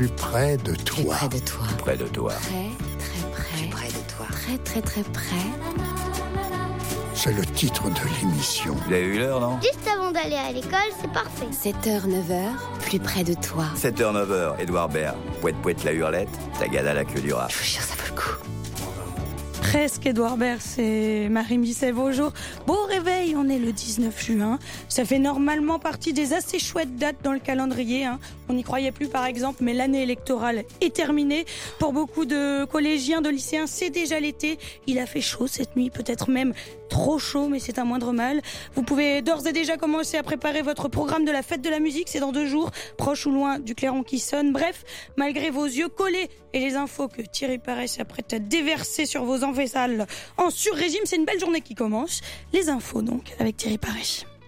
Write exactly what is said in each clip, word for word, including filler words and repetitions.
plus près de toi. Plus près de toi. Près de toi. Très, très près. Plus près de toi. Très, très, très près. C'est le titre de l'émission. Vous avez eu l'heure, non? Juste avant d'aller à l'école, c'est parfait. sept heures, neuf heures, plus près de toi. sept heures, neuf heures, Édouard Baird. Pouette, pouette, la hurlette, Tagada, la queue du rat. Je vous jure, ça vaut le coup. Presque Édouard Baird, c'est Marie Misset. Bonjour. Beau réveil, on est le dix-neuf juin. Ça fait normalement partie des assez chouettes dates dans le calendrier. Hein. On n'y croyait plus par exemple, mais l'année électorale est terminée. Pour beaucoup de collégiens, de lycéens, c'est déjà l'été. Il a fait chaud cette nuit, peut-être même trop chaud, mais c'est un moindre mal. Vous pouvez d'ores et déjà commencer à préparer votre programme de la fête de la musique. C'est dans deux jours, proche ou loin du clairon qui sonne. Bref, malgré vos yeux collés et les infos que Thierry Paré s'apprête à déverser sur vos enfants en sur-régime, c'est une belle journée qui commence. Les infos donc avec Thierry Paré.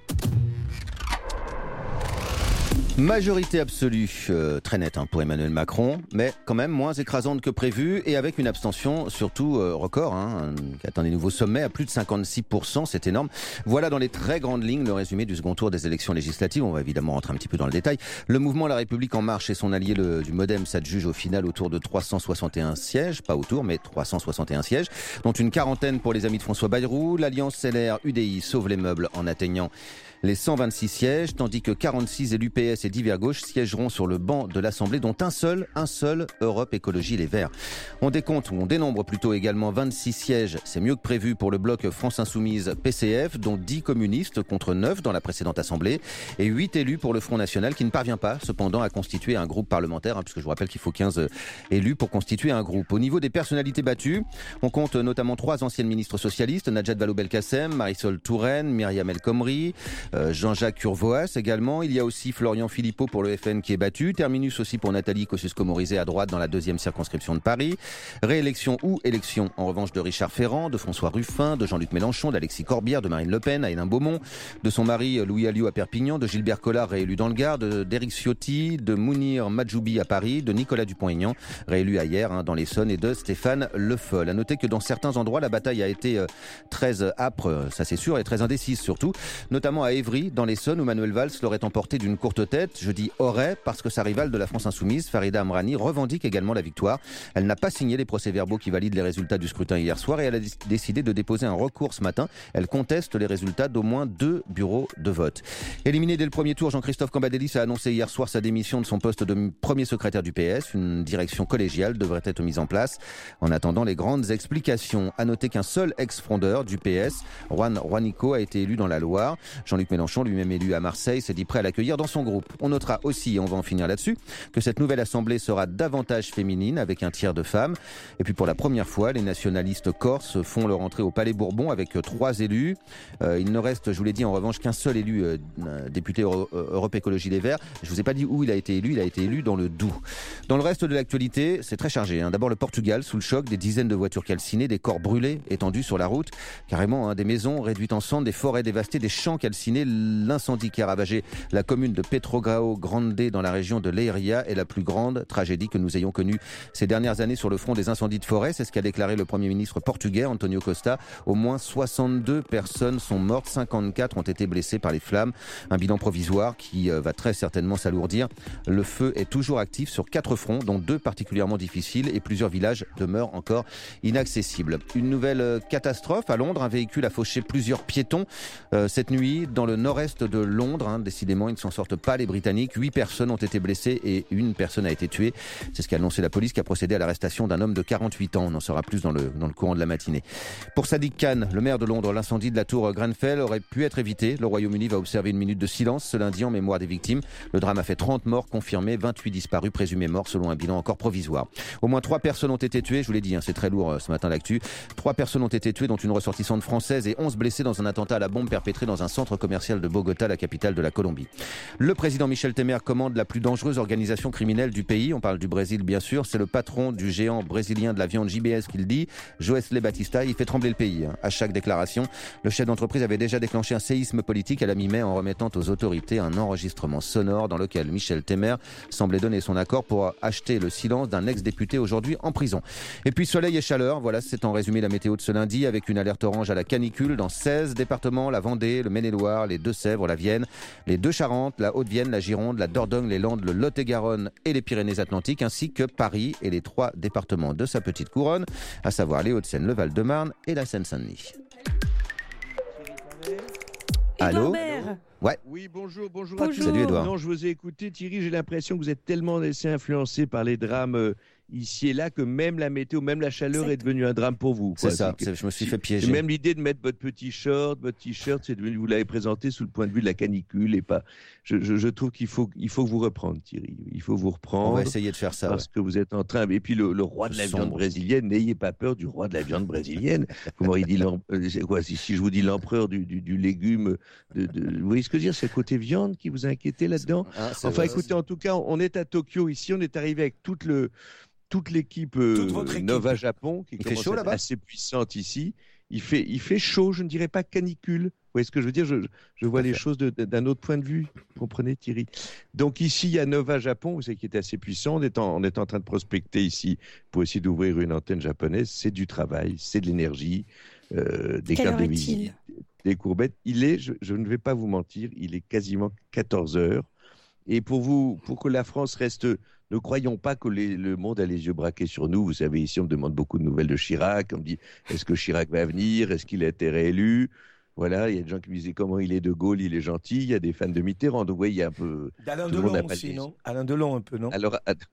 Majorité absolue, euh, très nette hein, pour Emmanuel Macron, mais quand même moins écrasante que prévu et avec une abstention surtout euh, record, hein, qui atteint des nouveaux sommets à plus de cinquante-six pour cent, c'est énorme. Voilà dans les très grandes lignes le résumé du second tour des élections législatives. On va évidemment rentrer un petit peu dans le détail. Le mouvement La République En Marche et son allié le, du Modem s'adjugent au final autour de trois cent soixante et un sièges, pas autour, mais trois cent soixante et un sièges, dont une quarantaine pour les amis de François Bayrou. L'Alliance L R U D I sauve les meubles en atteignant les cent vingt-six sièges, tandis que quarante-six élus P S et divers gauches siégeront sur le banc de l'Assemblée, dont un seul, un seul, Europe Écologie Les Verts. On décompte, ou on dénombre plutôt également vingt-six sièges, c'est mieux que prévu pour le bloc France Insoumise P C F, dont dix communistes contre neuf dans la précédente Assemblée, et huit élus pour le Front National, qui ne parvient pas cependant à constituer un groupe parlementaire, hein, puisque je vous rappelle qu'il faut quinze élus pour constituer un groupe. Au niveau des personnalités battues, on compte notamment trois anciennes ministres socialistes, Najat Vallaud-Belkacem, Marisol Touraine, Myriam El Khomri, Jean-Jacques Urvoas également. Il y a aussi Florian Philippot pour le F N qui est battu. Terminus aussi pour Nathalie Kosciusko-Morizet à droite dans la deuxième circonscription de Paris. Réélection ou élection en revanche de Richard Ferrand, de François Ruffin, de Jean-Luc Mélenchon, d'Alexis Corbière, de Marine Le Pen à Hénin-Beaumont, de son mari Louis Alliot à Perpignan, de Gilbert Collard réélu dans le Gard, d'Éric Ciotti, de Mounir Majoubi à Paris, de Nicolas Dupont-Aignan réélu à hier hein, dans l'Essonne et de Stéphane Le Foll. À noter que dans certains endroits la bataille a été euh, très âpre, ça c'est sûr, et très indécise surtout, notamment à Évry, dans l'Essonne, où Manuel Valls l'aurait emporté d'une courte tête. Je dis aurait, parce que sa rivale de la France Insoumise, Farida Amrani, revendique également la victoire. Elle n'a pas signé les procès-verbaux qui valident les résultats du scrutin hier soir et elle a décidé de déposer un recours ce matin. Elle conteste les résultats d'au moins deux bureaux de vote. Éliminé dès le premier tour, Jean-Christophe Cambadélis a annoncé hier soir sa démission de son poste de premier secrétaire du P S. Une direction collégiale devrait être mise en place. En attendant les grandes explications, à noter qu'un seul ex-frondeur du P S, Juan Juanico, a été élu dans la Loire. Jean-Luc Mélenchon, lui-même élu à Marseille, s'est dit prêt à l'accueillir dans son groupe. On notera aussi, et on va en finir là-dessus, que cette nouvelle assemblée sera davantage féminine, avec un tiers de femmes. Et puis pour la première fois, les nationalistes corses font leur entrée au Palais Bourbon avec trois élus. Euh, il ne reste, je vous l'ai dit, en revanche, qu'un seul élu euh, député Euro- Europe Écologie Les Verts. Je vous ai pas dit où il a été élu, il a été élu dans le Doubs. Dans le reste de l'actualité, c'est très chargé. Hein. D'abord le Portugal, sous le choc, des dizaines de voitures calcinées, des corps brûlés, étendus sur la route. Carrément, hein, des maisons réduites en cendres, des forêts dévastées, des champs calcinés. L'incendie qui a ravagé la commune de Petrograo Grande dans la région de Leiria est la plus grande tragédie que nous ayons connue ces dernières années sur le front des incendies de forêt. C'est ce qu'a déclaré le Premier ministre portugais, Antonio Costa. Au moins soixante-deux personnes sont mortes, cinquante-quatre ont été blessées par les flammes. Un bilan provisoire qui va très certainement s'alourdir. Le feu est toujours actif sur quatre fronts, dont deux particulièrement difficiles, et plusieurs villages demeurent encore inaccessibles. Une nouvelle catastrophe à Londres. Un véhicule a fauché plusieurs piétons euh, cette nuit dans le nord-est de Londres. Hein. Décidément, ils ne s'en sortent pas, les Britanniques. Huit personnes ont été blessées et une personne a été tuée. C'est ce qu'a annoncé la police, qui a procédé à l'arrestation d'un homme de quarante-huit ans. On en saura plus dans le, dans le courant de la matinée. Pour Sadiq Khan, le maire de Londres, l'incendie de la tour Grenfell aurait pu être évité. Le Royaume-Uni va observer une minute de silence ce lundi en mémoire des victimes. Le drame a fait trente morts confirmés, vingt-huit disparus présumés morts selon un bilan encore provisoire. Au moins trois personnes ont été tuées. Je vous l'ai dit, hein, c'est très lourd ce matin l'actu. Trois personnes ont été tuées, dont une ressortissante française, et onze blessés dans un attentat à la bombe perpétré dans un centre commercial de Bogota, la capitale de la Colombie. Le président Michel Temer commande la plus dangereuse organisation criminelle du pays. On parle du Brésil, bien sûr. C'est le patron du géant brésilien de la viande J B S qui le dit. Joesley Batista, il fait trembler le pays. À chaque déclaration, le chef d'entreprise avait déjà déclenché un séisme politique à la mi-mai en remettant aux autorités un enregistrement sonore dans lequel Michel Temer semblait donner son accord pour acheter le silence d'un ex-député aujourd'hui en prison. Et puis soleil et chaleur, voilà, c'est en résumé la météo de ce lundi, avec une alerte orange à la canicule dans seize départements, la Vendée, le Maine-et-Loire, Loire, les Deux-Sèvres, la Vienne, les Deux-Charentes, la Haute-Vienne, la Gironde, la Dordogne, les Landes, le Lot-et-Garonne et les Pyrénées-Atlantiques, ainsi que Paris et les trois départements de sa petite couronne, à savoir les Hauts-de-Seine, le Val-de-Marne et la Seine-Saint-Denis. Allô ? Ouais. Oui, bonjour, bonjour, bonjour. à tous. Salut Edouard. Non, je vous ai écouté, Thierry, j'ai l'impression que vous êtes tellement laissé influencer par les drames euh, ici et là que même la météo, même la chaleur C'est... est devenue un drame pour vous. C'est quoi. ça, C'est que- c'est- je me suis fait piéger. Même l'idée de mettre votre petit short, votre t-shirt, c'est devenu, vous l'avez présenté sous le point de vue de la canicule et pas. Je, je, je trouve qu'il faut, il faut vous reprendre, Thierry. Il faut vous On reprendre. va essayer de faire ça. Parce ouais. que vous êtes en train. Et puis le, le roi de la Sombre. viande brésilienne, n'ayez pas peur du roi de la viande brésilienne. Comment il dit l'em- euh, c'est quoi, si, si je vous dis l'empereur du, du, du légume, de, de- vous voyez ce que je veux dire? C'est le côté viande qui vous a inquiété là-dedans? Ah, c'est Enfin, vrai. écoutez, en tout cas, on est à Tokyo ici. On est arrivé avec toute le, toute l'équipe euh, Toute votre équipe. Nova Japon qui Il fait commence chaud à être là-bas assez puissante ici. Il fait, il fait chaud, je ne dirais pas canicule. Vous voyez ce que je veux dire? Je, je vois à les fait. choses de- d'un autre point de vue. Vous comprenez, Thierry? Donc ici, il y a Nova Japon, vous savez, qui est assez puissant. On est en, on est en train de prospecter ici pour essayer d'ouvrir une antenne japonaise. C'est du travail, c'est de l'énergie, euh, des Quelle cartes heure de est-il visite, des courbettes. Il est, je, je ne vais pas vous mentir, il est quasiment quatorze heures. Et pour vous, pour que la France reste, ne croyons pas que les- le monde a les yeux braqués sur nous. Vous savez, ici, on me demande beaucoup de nouvelles de Chirac. On me dit, est-ce que Chirac va venir? Est-ce qu'il a été réélu? Voilà, il y a des gens qui me disaient comment il est de Gaulle, il est gentil. Il y a des fans de Mitterrand. Donc, vous voyez, il y a un peu. D'Alain Tout le monde Delon n'a pas aussi, les- non? Alain Delon un peu, non? Alors, attends,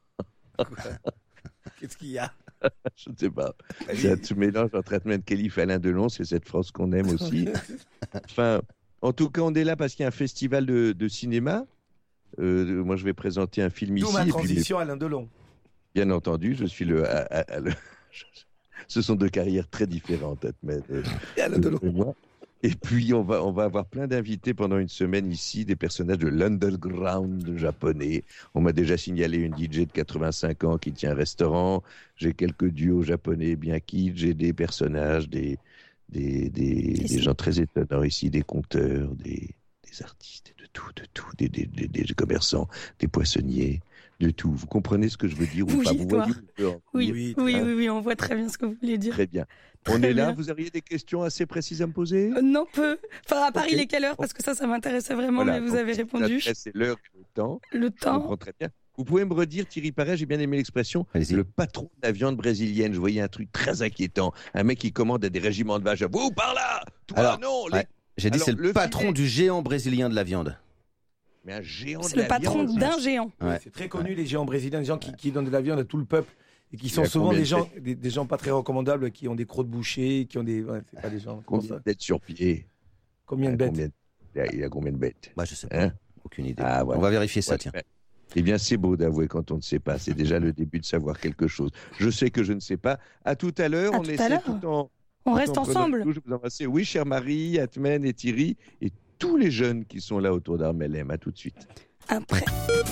Qu'est-ce qu'il y a? je ne sais pas. C'est ce mélange entre Atman Khelif et Alain Delon, c'est cette France qu'on aime aussi. Enfin, en tout cas, on est là parce qu'il y a un festival de, de cinéma. Euh, moi, je vais présenter un film D'où ici. ma et puis, transition Alain Delon. bien entendu, je suis le. à- à- à- le- Ce sont deux carrières très différentes, Atman. euh, Et Alain Delon. et moi. Et puis, on va, on va avoir plein d'invités pendant une semaine ici, des personnages de l'underground japonais. On m'a déjà signalé une D J de quatre-vingt-cinq ans qui tient un restaurant. J'ai quelques duos japonais bien kitsch. J'ai des personnages, des, des, des, des si. gens très étonnants ici, des conteurs, des, des artistes, de tout, de tout, des, des, des, des commerçants, des poissonniers, de tout. Vous comprenez ce que je veux dire ou Oui, pas? Vous toi. voyez où je veux en Oui, venir, oui, oui, hein? oui, oui, on voit très bien ce que vous voulez dire. Très bien. Très On est là. bien. Vous auriez des questions assez précises à me poser? Euh, Non, peu. Enfin, à Paris, Ok. il est quelle heure? Parce que ça, ça m'intéressait vraiment, Voilà, mais vous donc, avez répondu. C'est l'heure et le temps. Le Je temps. comprends très bien. Vous pouvez me redire, Thierry Paré, j'ai bien aimé l'expression, Allez-y. le patron de la viande brésilienne. Je voyais un truc très inquiétant. Un mec qui commande à des régiments de vaches. Vous, par là! Toi, Alors, non! les- ouais. J'ai dit Alors, c'est le, le patron filet. du géant brésilien de la viande. Mais un géant C'est de le la patron viande, d'un ça. géant. Oui, Ouais. c'est très connu, les géants brésiliens, les gens qui, qui donnent de la viande à tout le peuple et qui Il sont a souvent combien des de gens, des, des gens pas très recommandables, qui ont des crocs de boucher, qui ont des. Ouais, c'est pas des gens. Comment Combien ça de bêtes sur pied? Combien de Ah, bêtes? combien de- Il a- il a combien de bêtes? Bah, je sais pas. Hein? Aucune idée. Ah, voilà. On va vérifier ça, Ouais, tiens. ouais. Eh bien, c'est beau d'avouer quand on ne sait pas. C'est déjà le début de savoir quelque chose. Je sais que je ne sais pas. À tout à l'heure. À On tout à essaie l'heure. tout en. On tout reste en prenant ensemble. le coup. Je vous embrasse. Oui, chère Marie, Atmen et Thierry et tous les jeunes qui sont là autour d'Armelem. À tout de suite. Après.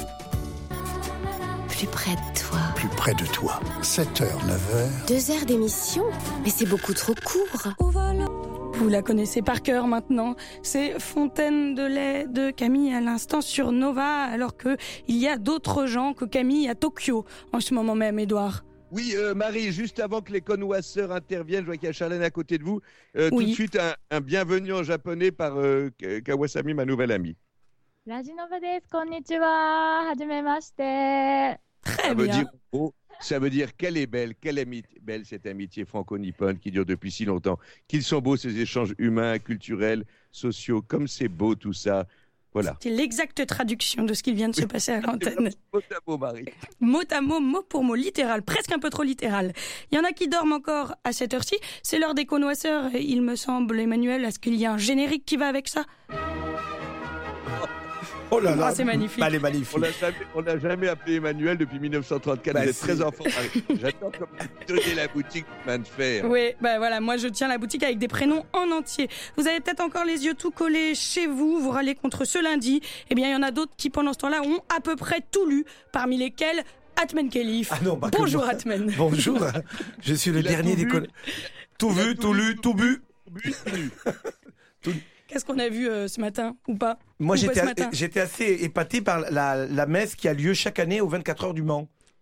Plus près de toi. Plus près de toi. sept heures, neuf heures. Deux heures d'émission? Mais c'est beaucoup trop court. Vous la connaissez par cœur maintenant. C'est Fontaine de lait de Camille à l'instant sur Nova, alors que il y a d'autres gens que Camille à Tokyo en ce moment même, Édouard. Oui, euh, Marie, juste avant que les connoisseurs interviennent, je vois qu'il y a Charlène à côté de vous. Euh, Oui. Tout de suite, un, un bienvenue en japonais par euh, K- Kawasami, ma nouvelle amie. ラジノブです。こんにちは。はじめまして。 Très Ça veut bien. dire, oh, ça veut dire qu'elle est belle, quelle est mi- belle cette amitié franco-nippone qui dure depuis si longtemps. Qu'ils sont beaux ces échanges humains, culturels, sociaux, comme c'est beau tout ça. Voilà. C'est l'exacte traduction de ce qui vient de se passer à l'antenne. Mot à mot, Marie. Mot à mot, mot pour mot, littéral, presque un peu trop littéral. Il y en a qui dorment encore à cette heure-ci. C'est l'heure des connoisseurs, et il me semble, Emmanuel, est-ce qu'il y a un générique qui va avec ça? Oh là là, Ah, c'est magnifique. Bah, elle est On magnifique. l'a jamais, on l'a jamais appelé Emmanuel depuis mille neuf cent trente-quatre. Bah, Vous êtes si. très enfant, Marie. J'attends comme vous donner la boutique de main de fer. Oui, ben voilà, moi je tiens la boutique avec des prénoms en entier. Vous avez peut-être encore les yeux tout collés chez vous, vous râlez contre ce lundi. Eh bien, il y en a d'autres qui, pendant ce temps-là, ont à peu près tout lu, parmi lesquels Atman Khelif. Ah non, pas que Bonjour moi. Atman. Bonjour, je suis le Il a dernier tout des vu. con... Tout Il a vu, tout tout vu, lu, tout tout bu. Bu, nu. Qu'est-ce qu'on a vu euh, ce matin, ou pas? Moi, Ou pas j'étais, ce matin j'étais assez épaté par la, la messe qui a lieu chaque année aux vingt-quatre heures du Mans.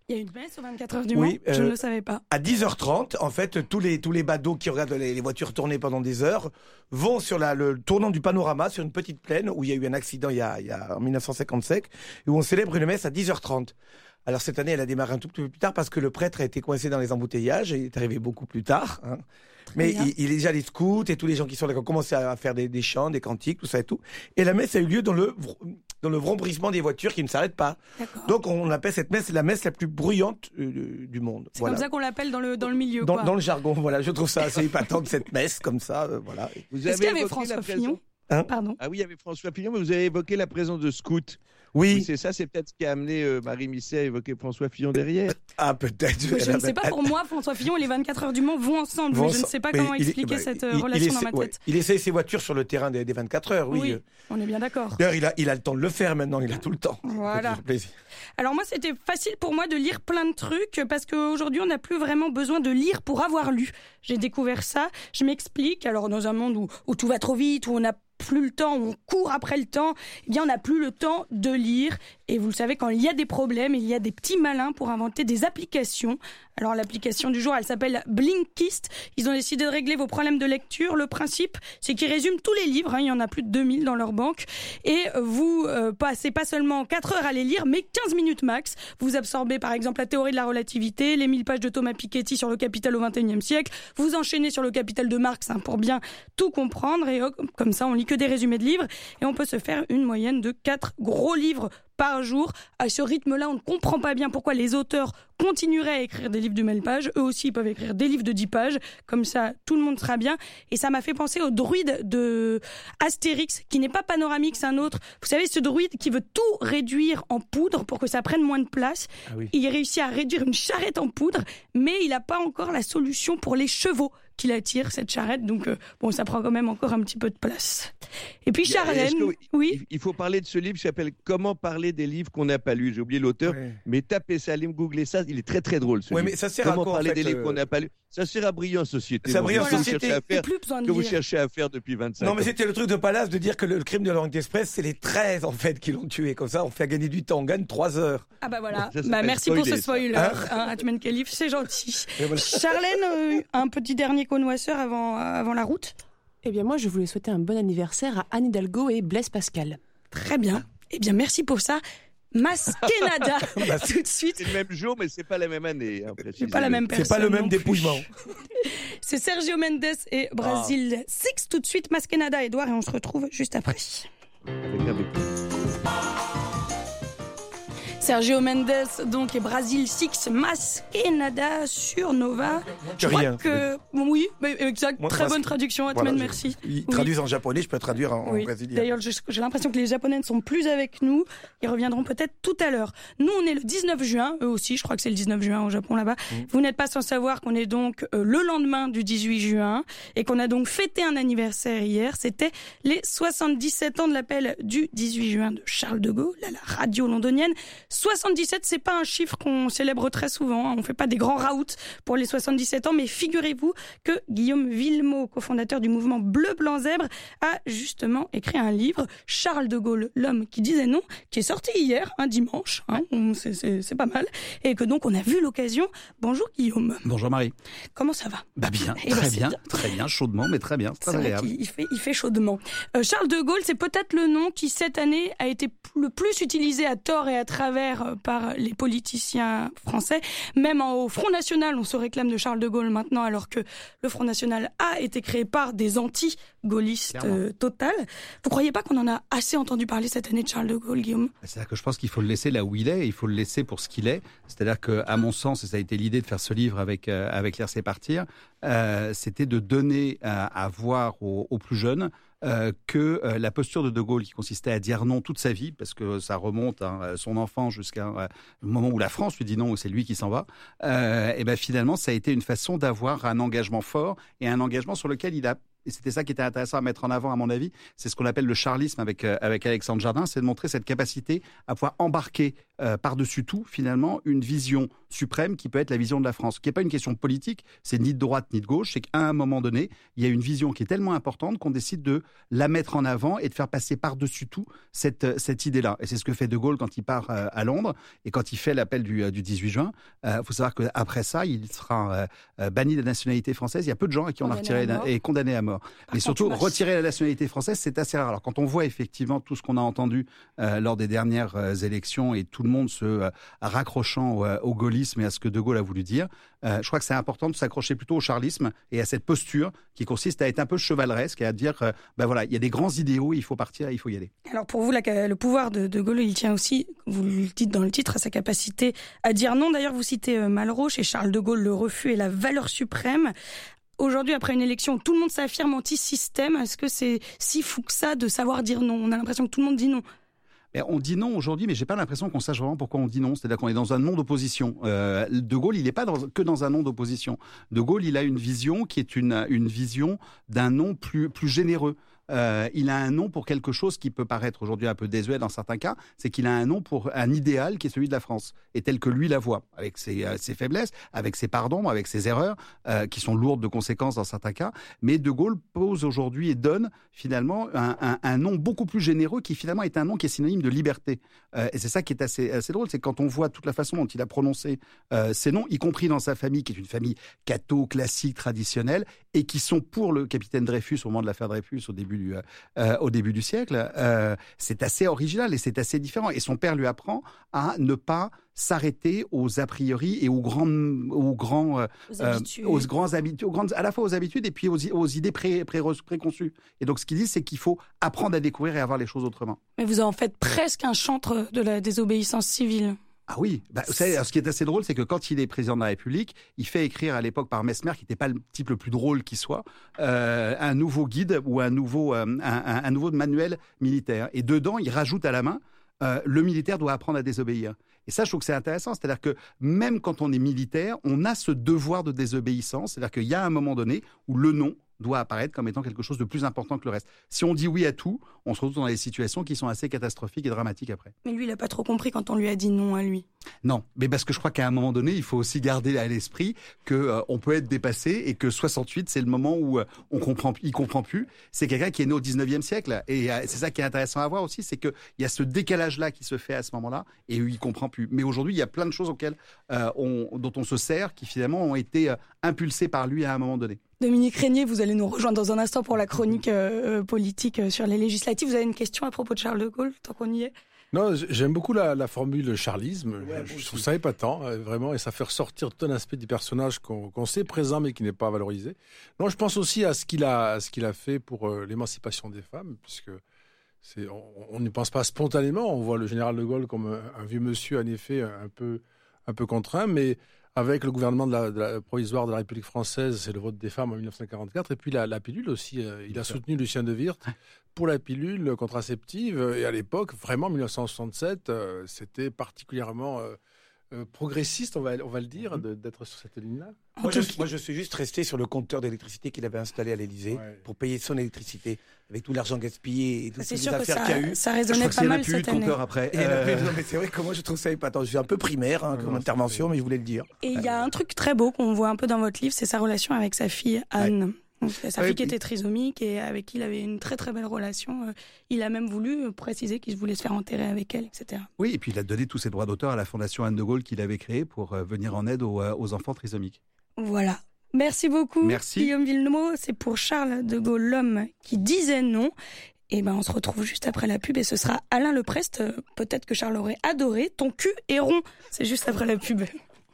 Il y a une messe aux vingt-quatre heures du Oui, Mans, je euh, ne le savais pas. À dix heures trente, en fait, tous les, tous les badauds qui regardent les, les voitures tourner pendant des heures vont sur la, le tournant du panorama, sur une petite plaine où il y a eu un accident il y a, il y a, en dix-neuf cent cinquante-cinq, et où on célèbre une messe à dix heures trente. Alors cette année, elle a démarré un tout petit peu plus tard parce que le prêtre a été coincé dans les embouteillages et il est arrivé beaucoup plus tard. Hein. Mais il, il est déjà les scouts et tous les gens qui sont là qui ont commencé à faire des, des chants, des cantiques, tout ça et tout. Et la messe a eu lieu dans le, dans le vrombissement des voitures qui ne s'arrêtent pas. D'accord. Donc on appelle cette messe la messe la plus bruyante euh, du monde. C'est voilà. Comme ça qu'on l'appelle dans le, dans le milieu. Dans, quoi. dans le jargon, voilà. Je trouve ça assez épatant, cette messe comme ça. Euh, voilà. Vous Est-ce avez qu'il y avait évoqué François la Fillon Hein Pardon. Ah oui, il y avait François Fillon, mais vous avez évoqué la présence de scouts. Oui. Oui, c'est ça, c'est peut-être ce qui a amené euh, Marie Misset à évoquer François Fillon derrière. Ah, peut-être. Je, je ne sais pas, pour moi, François Fillon et les vingt-quatre heures du Mans vont ensemble, Vont mais je ne ensemble. sais pas Mais comment il- expliquer bah, cette il- euh, il relation essaie- dans ma ouais, tête. il essaie ses voitures sur le terrain des, des vingt-quatre heures, oui. Oui, on est bien d'accord. D'ailleurs, il a, il a le temps de le faire maintenant, il a tout le temps. Voilà. Ça fait plaisir. Alors moi, c'était facile pour moi de lire plein de trucs parce qu'aujourd'hui, on n'a plus vraiment besoin de lire pour avoir lu. J'ai découvert ça. Je m'explique. Alors, dans un monde où, où tout va trop vite, où on n'a plus le temps, où on court après le temps, eh bien, on n'a plus le temps de lire. Et vous le savez, quand il y a des problèmes, il y a des petits malins pour inventer des applications. Alors, l'application du jour, elle s'appelle Blinkist. Ils ont décidé de régler vos problèmes de lecture. Le principe, c'est qu'ils résument tous les livres. Hein. Il y en a plus de deux mille dans leur banque. Et vous euh, passez pas seulement quatre heures à les lire, mais quinze minutes max. Vous absorbez, par exemple, la théorie de la relativité, les mille pages de Thomas Piketty sur le Capital au vingt et unième siècle. Vous enchaînez sur le Capital de Marx hein, pour bien tout comprendre. Et oh, comme ça, on lit que des résumés de livres. Et on peut se faire une moyenne de quatre gros livres par jour. À ce rythme-là, on ne comprend pas bien pourquoi les auteurs continueraient à écrire des livres de mille pages. Eux aussi, ils peuvent écrire des livres de dix pages. Comme ça, tout le monde sera bien. Et ça m'a fait penser au druide de Astérix, qui n'est pas panoramique, c'est un autre. Vous savez, ce druide qui veut tout réduire en poudre pour que ça prenne moins de place. Ah oui. Il réussit à réduire une charrette en poudre, mais il n'a pas encore la solution pour les chevaux qui l'attire, cette charrette. Donc, euh, bon, ça prend quand même encore un petit peu de place. Et puis, Charlène, Est-ce que- oui. Il il faut parler de ce livre qui s'appelle Comment parler des livres qu'on n'a pas lus. J'ai oublié l'auteur, Ouais. mais tapez ça, allez me googler ça. Il est très très drôle ce Ouais, livre. mais ça sert à Comment quoi, en parler fait, des livres euh, qu'on n'a pas lus. Ça sert à briller en société. Ça mon brille en gars, que vous société. cherchez à Et faire- plus besoin de que vous lire. cherchez à faire depuis vingt-cinq Non, ans. mais c'était le truc de Palace de dire que le, le crime de l'Orient Express, c'est les treize, en fait, qui l'ont tué. Comme ça, on fait gagner du temps. On gagne trois heures. Ah bah voilà, Ça s'appelle bah, merci pour ce spoiler, spoiler, ça. hein, Atman Khalif, c'est gentil. Et voilà. Charlène, euh, un petit dernier connoisseur avant, avant la route. Eh bien, moi, je voulais souhaiter un bon anniversaire à Anne Hidalgo et Blaise Pascal. Très bien, eh bien merci pour ça. Masquenada, tout de suite. C'est le même jour, mais c'est pas la même année. Hein, C'est pas la même personne. C'est pas le même non plus. dépouillement. C'est Sergio Mendes et Brasil Six. Tout de suite, Masquenada, Edouard, et on se retrouve juste après. Avec- avec- Sergio Mendes, donc, et Brasil Six, Masquenada sur Nova. Je crois rien. que, oui, mais exact, Moi, très moi, bonne c'est- traduction, Atman, Voilà, je- merci. Ils Oui. traduisent en japonais, je peux traduire en, en Oui. brésilien. D'ailleurs, je- j'ai l'impression que les Japonais ne sont plus avec nous. Ils reviendront peut-être tout à l'heure. Nous, on est le dix-neuf juin. Eux aussi, je crois que c'est le dix-neuf juin au Japon là-bas. Mmh. Vous n'êtes pas sans savoir qu'on est donc euh, le lendemain du dix-huit juin et qu'on a donc fêté un anniversaire hier. C'était les soixante-dix-sept ans de l'appel du dix-huit juin de Charles de Gaulle à la radio londonienne. soixante-dix-sept, c'est pas un chiffre qu'on célèbre très souvent. Hein. On fait pas des grands raouts pour les soixante-dix-sept ans, mais figurez-vous que Guillaume Villemot, cofondateur du mouvement Bleu Blanc Zèbre, a justement écrit un livre, Charles de Gaulle, l'homme qui disait non, qui est sorti hier, un dimanche, hein, on- c'est, c'est, c'est pas mal, et que donc on a vu l'occasion. Bonjour Guillaume, Bonjour Marie. comment ça va? Bah bien, Eh ben, très c'est bien, bien. très bien, chaudement, mais très bien, c'est C'est très vrai agréable. qu'il il fait, il fait chaudement. Euh, Charles de Gaulle, c'est peut-être le nom qui, cette année, a été p- le plus utilisé à tort et à travers euh, par les politiciens français. Même en- au Front National, on se réclame de Charles de Gaulle maintenant, alors que le Front National a été créé par des anti-gaullistes euh, total. Vous croyez pas qu'on en a assez entendu parler cette année de Charles de Gaulle, Guillaume? C'est-à-dire que je pense qu'il faut le laisser là où il est, et il faut le laisser pour ce qu'il est. C'est-à-dire que, à mon sens, et ça a été l'idée de faire ce livre avec euh, avec l'R C Partir, euh, c'était de donner à, à voir aux, aux plus jeunes euh, que euh, la posture de De Gaulle, qui consistait à dire non toute sa vie, parce que ça remonte à son enfance jusqu'à euh, le moment où la France lui dit non, où c'est lui qui s'en va, euh, et ben finalement, ça a été une façon d'avoir un engagement fort et un engagement sur lequel il a. Et c'était ça qui était intéressant à mettre en avant, à mon avis. C'est ce qu'on appelle le charlisme avec, euh, avec Alexandre Jardin, c'est de montrer cette capacité à pouvoir embarquer euh, par-dessus tout, finalement, une vision suprême qui peut être la vision de la France, qui n'est pas une question politique, c'est ni de droite ni de gauche, c'est qu'à un moment donné, il y a une vision qui est tellement importante qu'on décide de la mettre en avant et de faire passer par-dessus tout cette, cette idée-là. Et c'est ce que fait De Gaulle quand il part euh, à Londres et quand il fait l'appel du, du dix-huit juin. Il euh, faut savoir qu'après ça, il sera euh, banni de la nationalité française. Il y a peu de gens à qui on a retiré et condamné à mort. Mais surtout, retirer la nationalité française, c'est assez rare. Alors quand on voit effectivement tout ce qu'on a entendu euh, lors des dernières euh, élections et tout le monde se euh, raccrochant euh, au gaullisme et à ce que De Gaulle a voulu dire, euh, je crois que c'est important de s'accrocher plutôt au charlisme et à cette posture qui consiste à être un peu chevaleresque et à dire, euh, ben voilà, il y a des grands idéaux, il faut partir, il faut y aller. Alors pour vous, la, le pouvoir de De Gaulle, il tient aussi, vous le dites dans le titre, à sa capacité à dire non. D'ailleurs, vous citez euh, Malraux, chez Charles de Gaulle, le refus est la valeur suprême. Aujourd'hui, après une élection, tout le monde s'affirme anti-système. Est-ce que c'est si fou que ça de savoir dire non ? On a l'impression que tout le monde dit non. On dit non aujourd'hui, mais j'ai pas l'impression qu'on sache vraiment pourquoi on dit non. C'est-à-dire qu'on est dans un non d'opposition. Euh, de Gaulle, il n'est pas dans, que dans un non d'opposition. De Gaulle, il a une vision qui est une, une vision d'un non plus, plus généreux. Euh, il a un nom pour quelque chose qui peut paraître aujourd'hui un peu désuet dans certains cas, c'est qu'il a un nom pour un idéal qui est celui de la France, et tel que lui la voit, avec ses, euh, ses faiblesses, avec ses pardons, avec ses erreurs, euh, qui sont lourdes de conséquences dans certains cas. Mais De Gaulle pose aujourd'hui et donne finalement un, un, un nom beaucoup plus généreux qui finalement est un nom qui est synonyme de liberté. Euh, et c'est ça qui est assez, assez drôle, c'est quand on voit toute la façon dont il a prononcé euh, ces noms, y compris dans sa famille, qui est une famille catho, classique, traditionnelle, et qui sont pour le capitaine Dreyfus au moment de l'affaire Dreyfus au début du, euh, au début du siècle, euh, c'est assez original et c'est assez différent. Et son père lui apprend à ne pas s'arrêter aux a priori et aux grands, aux grands, euh, aux habitudes, aux grands habitudes, aux grandes, à la fois aux habitudes et puis aux, aux idées pré, pré, préconçues. Et donc, ce qu'il dit, c'est qu'il faut apprendre à découvrir et à voir les choses autrement. Mais vous en faites presque un chantre de la désobéissance civile. Ah oui, bah, vous savez, ce qui est assez drôle, c'est que quand il est président de la République, il fait écrire à l'époque par Mesmer, qui n'était pas le type le plus drôle qui soit, euh, un nouveau guide ou un nouveau, euh, un, un, un nouveau manuel militaire. Et dedans, il rajoute à la main, euh, le militaire doit apprendre à désobéir. Et ça, je trouve que c'est intéressant. C'est-à-dire que même quand on est militaire, on a ce devoir de désobéissance. C'est-à-dire qu'il y a un moment donné où le non doit apparaître comme étant quelque chose de plus important que le reste. Si on dit oui à tout, on se retrouve dans des situations qui sont assez catastrophiques et dramatiques après. Mais lui, il n'a pas trop compris quand on lui a dit non à lui. Non, mais parce que je crois qu'à un moment donné, il faut aussi garder à l'esprit qu'on euh, peut être dépassé et que soixante-huit, c'est le moment où euh, on comprend, il comprend plus. C'est quelqu'un qui est né au dix-neuvième siècle. Et euh, c'est ça qui est intéressant à voir aussi, c'est qu'il y a ce décalage-là qui se fait à ce moment-là et où il comprend plus. Mais aujourd'hui, il y a plein de choses auxquelles, euh, on, dont on se sert qui finalement ont été euh, impulsées par lui à un moment donné. Dominique Régnier, vous allez nous rejoindre dans un instant pour la chronique euh, politique euh, sur les législatives. Vous avez une question à propos de Charles de Gaulle, tant qu'on y est ? Non, j'aime beaucoup la, la formule charlisme. Ouais, je trouve ça épatant, euh, vraiment, et ça fait ressortir tout un aspect du personnage qu'on qu'on sait présent mais qui n'est pas valorisé. Non, je pense aussi à ce qu'il a, à ce qu'il a fait pour euh, l'émancipation des femmes, puisque c'est, on, on n'y pense pas spontanément. On voit le général de Gaulle comme un, un vieux monsieur, en effet, un peu, un peu contraint, mais avec le gouvernement de la, de la provisoire de la République française, c'est le vote des femmes en dix-neuf cent quarante-quatre, et puis la, la pilule aussi. Euh, il a soutenu Lucien de Wirth pour la pilule contraceptive, et à l'époque, vraiment, en dix-neuf cent soixante-sept, euh, c'était particulièrement euh, euh, progressiste, on va, on va le dire, de, d'être sur cette ligne-là. Moi je, moi, je suis juste resté sur le compteur d'électricité qu'il avait installé à l'Élysée ouais. pour payer son électricité, avec tout l'argent gaspillé et toutes ces affaires qu'il y a eu. Ça résonnait pas mal cette année. Après. Et euh... non, mais c'est vrai que moi je trouve ça épatant. Je suis un peu primaire hein, comme non, intervention, mais je voulais le dire. Et il y a un truc très beau qu'on voit un peu dans votre livre, c'est sa relation avec sa fille Anne. Ouais. Donc, sa fille ouais, qui était trisomique et avec qui il avait une très très belle relation. Il a même voulu préciser qu'il voulait se faire enterrer avec elle, et cetera. Oui, et puis il a donné tous ses droits d'auteur à la Fondation Anne de Gaulle qu'il avait créée pour venir en aide aux, aux enfants trisomiques. Voilà. Merci beaucoup, Merci. Guillaume Villemot. C'est pour Charles de Gaulle, l'homme qui disait non. Et ben, on se retrouve juste après la pub et ce sera Alain Leprest. Peut-être que Charles aurait adoré. Ton cul est rond. C'est juste après la pub.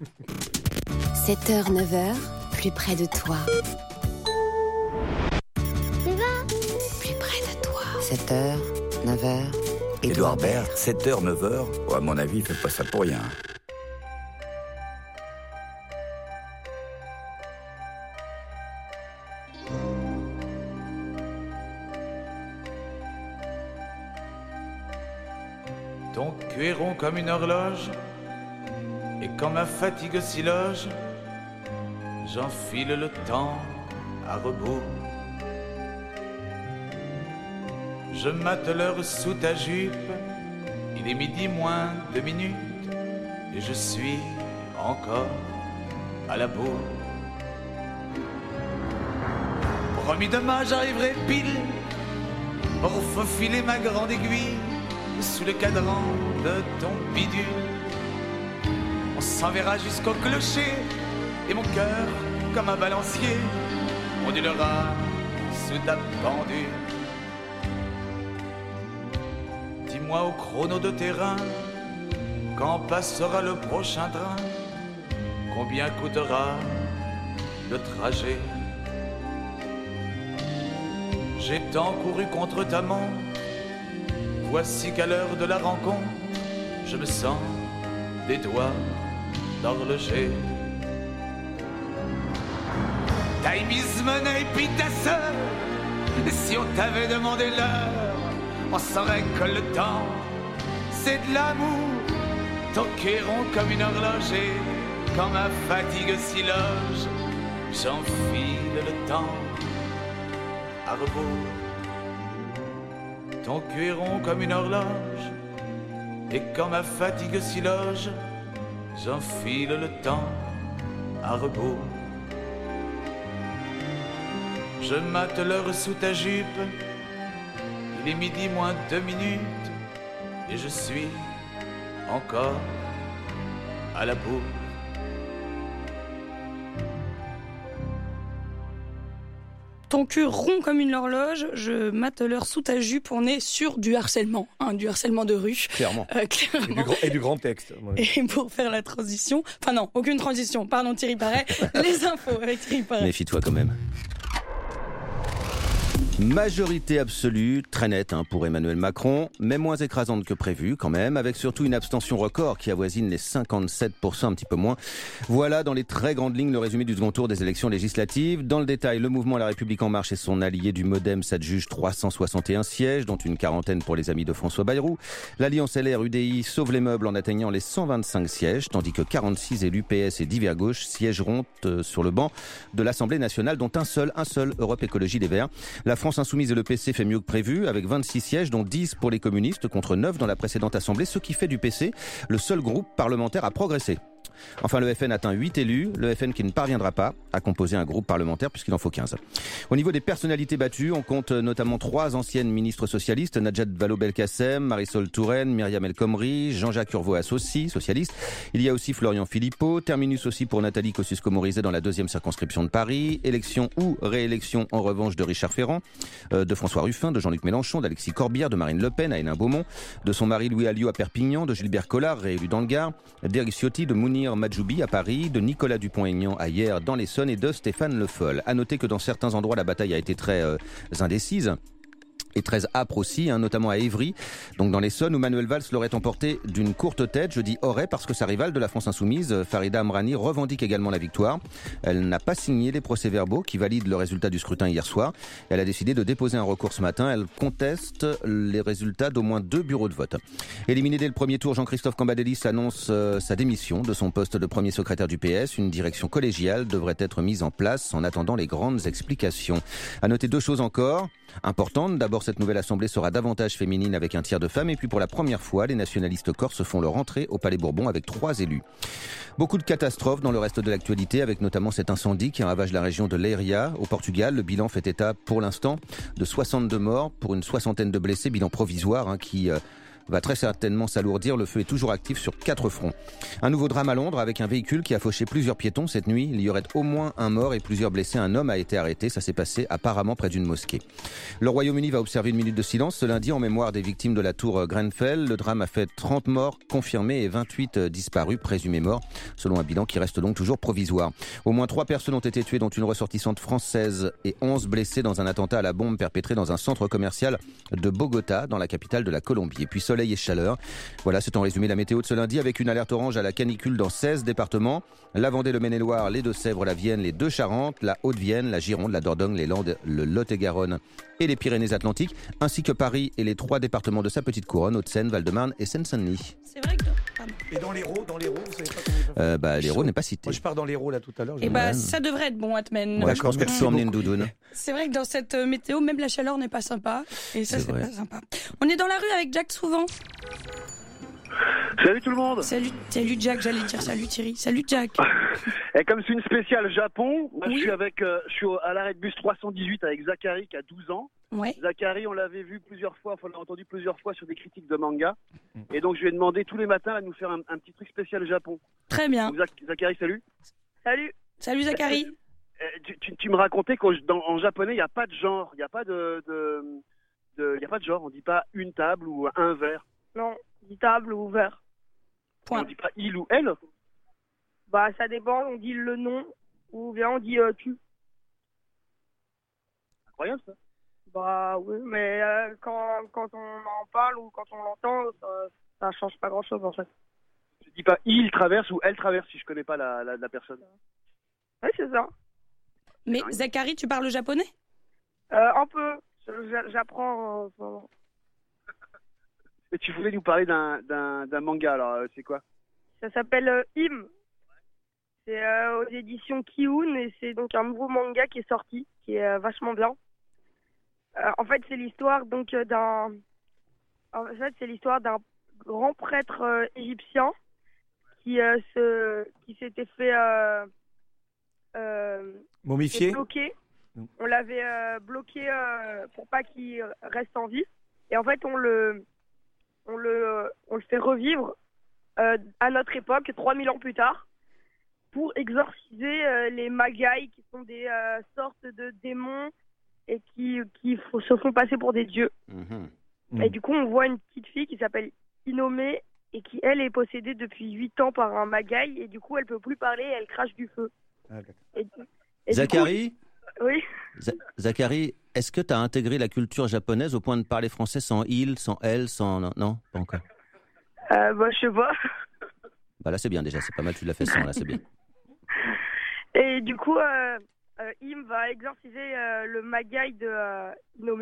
sept heures, neuf heures, plus près de toi. Plus près de toi. sept heures, neuf heures. Édouard Baird, sept heures, neuf heures. Oh, à mon avis, il fait pas ça pour rien. Ton cul est rond comme une horloge, et quand ma fatigue s'y loge, j'enfile le temps à rebours. Je mate l'heure sous ta jupe, il est midi moins deux minutes, et je suis encore à la bourre. Promis demain j'arriverai pile pour faufiler ma grande aiguille sous le cadran de ton bidule. On s'enverra jusqu'au clocher et mon cœur comme un balancier ondulera sous ta pendule. Dis-moi au chrono de terrain quand passera le prochain train, combien coûtera le trajet. J'ai tant couru contre ta montre, voici qu'à l'heure de la rencontre, je me sens des doigts d'horloger. Time is money, puis ta sœur, et si on t'avait demandé l'heure, on saurait que le temps, c'est de l'amour. Ton cœur rond comme une horloge et quand ma fatigue s'y loge, j'enfile le temps à rebours. Ton cul est rond comme une horloge et quand ma fatigue s'y loge, j'enfile le temps à rebours. Je mate l'heure sous ta jupe, il est midi moins deux minutes et je suis encore à la bourre. Ton cul rond comme une horloge, je mate l'heure sous ta jupe, on est sur du harcèlement, hein, du harcèlement de rue. Clairement. Euh, clairement. Et, du grand, et du grand texte. Et pour faire la transition, enfin non, aucune transition, pardon Thierry Parret, les infos avec Thierry Parret. Méfie-toi quand même. Majorité absolue, très nette hein, pour Emmanuel Macron, mais moins écrasante que prévu quand même, avec surtout une abstention record qui avoisine les cinquante-sept pour cent, un petit peu moins. Voilà dans les très grandes lignes le résumé du second tour des élections législatives. Dans le détail, le mouvement La République En Marche et son allié du Modem s'adjuge trois cent soixante et un sièges, dont une quarantaine pour les amis de François Bayrou. L'Alliance L R U D I sauve les meubles en atteignant les cent vingt-cinq sièges, tandis que quarante-six élus P S et Divers Gauche siégeront euh, sur le banc de l'Assemblée nationale, dont un seul, un seul, Europe Écologie Les Verts. La France Insoumise et le P C fait mieux que prévu, avec vingt-six sièges, dont dix pour les communistes, contre neuf dans la précédente Assemblée, ce qui fait du P C le seul groupe parlementaire à progresser. Enfin, le F N atteint huit élus, le F N qui ne parviendra pas à composer un groupe parlementaire puisqu'il en faut quinze. Au niveau des personnalités battues, on compte notamment trois anciennes ministres socialistes, Najat Vallaud-Belkacem, Marisol Touraine, Myriam El Khomri, Jean-Jacques Urvoas aussi, socialiste. Il y a aussi Florian Philippot, terminus aussi pour Nathalie Kosciusko-Morizet dans la deuxième circonscription de Paris, élection ou réélection en revanche de Richard Ferrand, euh, de François Ruffin, de Jean-Luc Mélenchon, d'Alexis Corbière, de Marine Le Pen à Hénin-Beaumont, de son mari Louis Alliot à Perpignan, de Gilbert Collard, réélu dans le Gard, d'Éric Ciotti, de Mounir Majoubi à Paris, de Nicolas Dupont-Aignan à Hyères dans l'Essonne et de Stéphane Le Foll. À noter que dans certains endroits, la bataille a été très euh, indécise. Et très âpre aussi, hein, notamment à Évry, donc dans l'Essonne, où Manuel Valls l'aurait emporté d'une courte tête. Je dis aurait parce que sa rivale de la France Insoumise, Farida Amrani, revendique également la victoire. Elle n'a pas signé les procès-verbaux qui valident le résultat du scrutin hier soir. Elle a décidé de déposer un recours ce matin. Elle conteste les résultats d'au moins deux bureaux de vote. Éliminé dès le premier tour, Jean-Christophe Cambadélis annonce euh, sa démission de son poste de premier secrétaire du P S. Une direction collégiale devrait être mise en place en attendant les grandes explications. À noter deux choses encore importantes. D'abord, cette nouvelle assemblée sera davantage féminine avec un tiers de femmes. Et puis pour la première fois, les nationalistes corses font leur entrée au Palais Bourbon avec trois élus. Beaucoup de catastrophes dans le reste de l'actualité, avec notamment cet incendie qui ravage la région de Leiria au Portugal. Le bilan fait état pour l'instant de soixante-deux morts pour une soixantaine de blessés. Bilan provisoire hein, qui... Euh, va très certainement s'alourdir. Le feu est toujours actif sur quatre fronts. Un nouveau drame à Londres avec un véhicule qui a fauché plusieurs piétons cette nuit. Il y aurait au moins un mort et plusieurs blessés. Un homme a été arrêté. Ça s'est passé apparemment près d'une mosquée. Le Royaume-Uni va observer une minute de silence ce lundi en mémoire des victimes de la tour Grenfell. Le drame a fait trente morts confirmés et vingt-huit disparus, présumés morts, selon un bilan qui reste donc toujours provisoire. Au moins trois personnes ont été tuées, dont une ressortissante française, et onze blessés dans un attentat à la bombe perpétré dans un centre commercial de Bogota, dans la capitale de la Colombie. Et puis soleil et chaleur. Voilà, c'est en résumé la météo de ce lundi avec une alerte orange à la canicule dans seize départements. La Vendée, le Maine-et-Loire, les Deux-Sèvres, la Vienne, les Deux-Charentes, la Haute-Vienne, la Gironde, la Dordogne, les Landes, le Lot-et-Garonne et les Pyrénées-Atlantiques, ainsi que Paris et les trois départements de sa petite couronne, Hauts-de-Seine, Val-de-Marne et Seine-Saint-Denis. C'est vrai que... Pardon. Et dans l'Hérault, dans l'Hérault, vous savez pas comment ils euh, bah, l'Hérault n'est pas cité. Moi, je pars dans l'Hérault là tout à l'heure. Et bah, ça devrait être bon, Atmen. Ouais, je pense que tu peux emmener une doudoune. C'est vrai que dans cette météo, même la chaleur n'est pas sympa. Et ça, c'est, c'est pas sympa. On est dans la rue avec Jack Souvent. Salut tout le monde. Salut, salut Jack, j'allais dire salut Thierry. Salut Jack. Et comme c'est une spéciale Japon, moi, oui. je suis avec, euh, je suis à l'arrêt de bus trois cent dix-huit avec Zachary qui a douze ans. Ouais. Zachary, on l'avait vu plusieurs fois, on l'a entendu plusieurs fois sur des critiques de manga. Et donc je lui ai demandé tous les matins à nous faire un, un petit truc spécial Japon. Très bien. Donc, Zach- Zachary, salut. Salut. Salut Zachary. Euh, tu, tu, tu me racontais qu'en en japonais, il n'y a pas de genre, il n'y a pas de, de, de, il y a pas de genre, on dit pas une table ou un verre. Non, on dit table ou verre. Point. On dit pas il ou elle. Bah ça dépend, on dit le nom ou bien on dit euh, tu. Incroyable ça. Bah oui, mais euh, quand, quand on en parle ou quand on l'entend, ça, ça change pas grand chose en fait. Je dis pas il traverse ou elle traverse si je connais pas la, la, la personne. Oui, c'est ça. Mais Zachary, tu parles japonais? euh, Un peu. J'apprends en ce moment. Et tu voulais nous parler d'un, d'un, d'un manga, alors euh, c'est quoi? Ça s'appelle euh, Im. C'est euh, aux éditions Kiun et c'est donc un nouveau manga qui est sorti, qui est euh, vachement bien. Euh, en fait, c'est l'histoire donc euh, d'un. En fait, c'est l'histoire d'un grand prêtre euh, égyptien qui euh, se, qui s'était fait euh, euh, momifié. Bloqué. On l'avait euh, bloqué euh, pour pas qu'il reste en vie. Et en fait, on le, on le, on le fait revivre euh, à notre époque, trois mille ans plus tard, pour exorciser euh, les Magai, qui sont des euh, sortes de démons et qui, qui f- se font passer pour des dieux. Mmh. Et du coup, on voit une petite fille qui s'appelle Inome et qui, elle, est possédée depuis huit ans par un Magai. Et du coup, elle peut plus parler, elle crache du feu. Ah, et, et Zachary du coup, oui. Z- Zachary, est-ce que tu as intégré la culture japonaise au point de parler français sans il, sans elle, sans... Non, non pas encore. Euh, bah, je sais pas. Bah là, c'est bien déjà, c'est pas mal, tu l'as fait sans, là, c'est bien. Et du coup, euh, euh, Im va exorciser euh, le Magai de euh, Inome.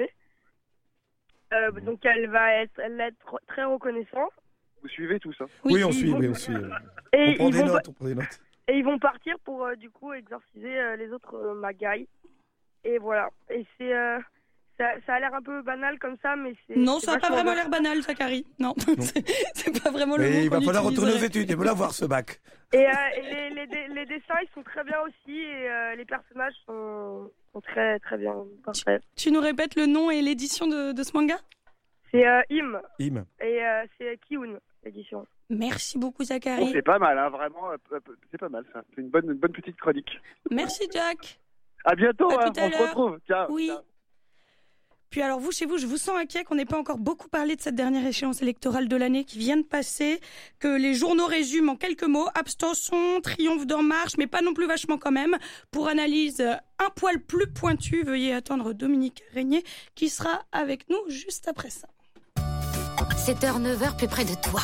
Euh, donc, elle va être, elle va être très reconnaissante. Vous suivez tout ça? Oui, oui on suit, vont... oui, on suit. Et on, prend ils des vont... notes, on prend des notes. Et ils vont partir pour, euh, du coup, exorciser euh, les autres euh, Magai. Et voilà. Et c'est... Euh, ça, ça a l'air un peu banal comme ça, mais c'est... Non, c'est ça n'a pas vraiment bien. l'air banal, Zachary. Non, non. c'est, c'est pas vraiment le Mais mot il va qu'on falloir retourner aux utiliserait. études, il va l'avoir ce bac. Et, euh, et les, les, les, les dessins, ils sont très bien aussi. Et euh, les personnages sont, sont très, très bien. Parfaits. Tu nous répètes le nom et l'édition de, de ce manga? C'est euh, Im. Im. Et euh, c'est Kiun, l'édition. Merci beaucoup, Zachary. Oh, c'est pas mal, hein, vraiment, euh, c'est pas mal ça. C'est une bonne, une bonne petite chronique. Merci, Jack. À bientôt, À hein, tout à on se l'heure. retrouve. Ciao. Oui. Ciao. Puis alors vous, chez vous, je vous sens inquiet qu'on n'ait pas encore beaucoup parlé de cette dernière échéance électorale de l'année qui vient de passer, que les journaux résument en quelques mots, abstention, triomphe d'En Marche, mais pas non plus vachement quand même. Pour analyse un poil plus pointue, veuillez attendre Dominique Régnier qui sera avec nous juste après ça. sept heures, neuf heures, plus près de toi.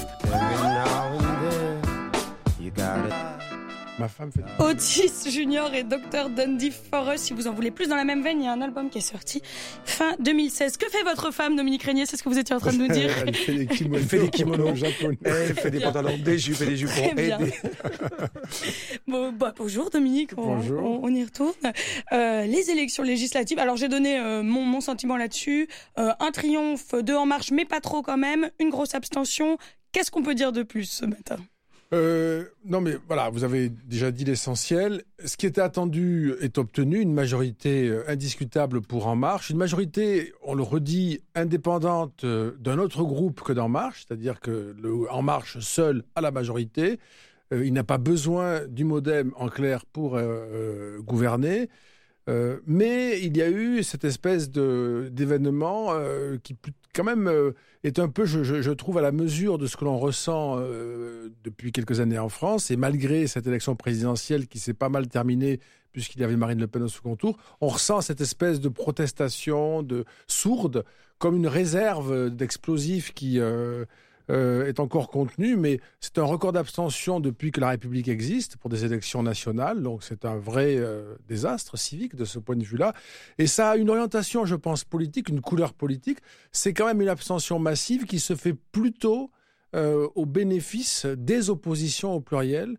Ma femme fait... Otis Junior et docteur Dundee Forest, si vous en voulez plus dans la même veine, il y a un album qui est sorti fin deux mille seize. Que fait votre femme, Dominique Régnier? C'est ce que vous étiez en train de nous dire. Elle fait des kimonos, Elle fait des kimonos japonais. Elle fait des pantalons, des jupes et des jupons. Très bien. Et des... Bon, bah, bonjour Dominique, on, Bonjour. on, on y retourne. Euh, les élections législatives, alors j'ai donné euh, mon, mon sentiment là-dessus. Euh, un triomphe de En Marche, mais pas trop quand même. Une grosse abstention. Qu'est-ce qu'on peut dire de plus ce matin? Euh, non mais voilà, vous avez déjà dit l'essentiel. Ce qui était attendu est obtenu, une majorité euh, indiscutable pour En Marche, une majorité, on le redit, indépendante euh, d'un autre groupe que d'En Marche, c'est-à-dire que le En Marche seul a la majorité. Euh, il n'a pas besoin du MoDem en clair pour euh, euh, gouverner. Euh, mais il y a eu cette espèce de, d'événement euh, qui quand même euh, est un peu, je, je, je trouve, à la mesure de ce que l'on ressent euh, depuis quelques années en France. Et malgré cette élection présidentielle qui s'est pas mal terminée, puisqu'il y avait Marine Le Pen au second tour, on ressent cette espèce de protestation de sourde, comme une réserve d'explosifs qui... Euh, Euh, est encore contenu, mais c'est un record d'abstention depuis que la République existe pour des élections nationales, donc c'est un vrai euh, désastre civique de ce point de vue-là. Et ça a une orientation, je pense, politique, une couleur politique. C'est quand même une abstention massive qui se fait plutôt euh, au bénéfice des oppositions au pluriel.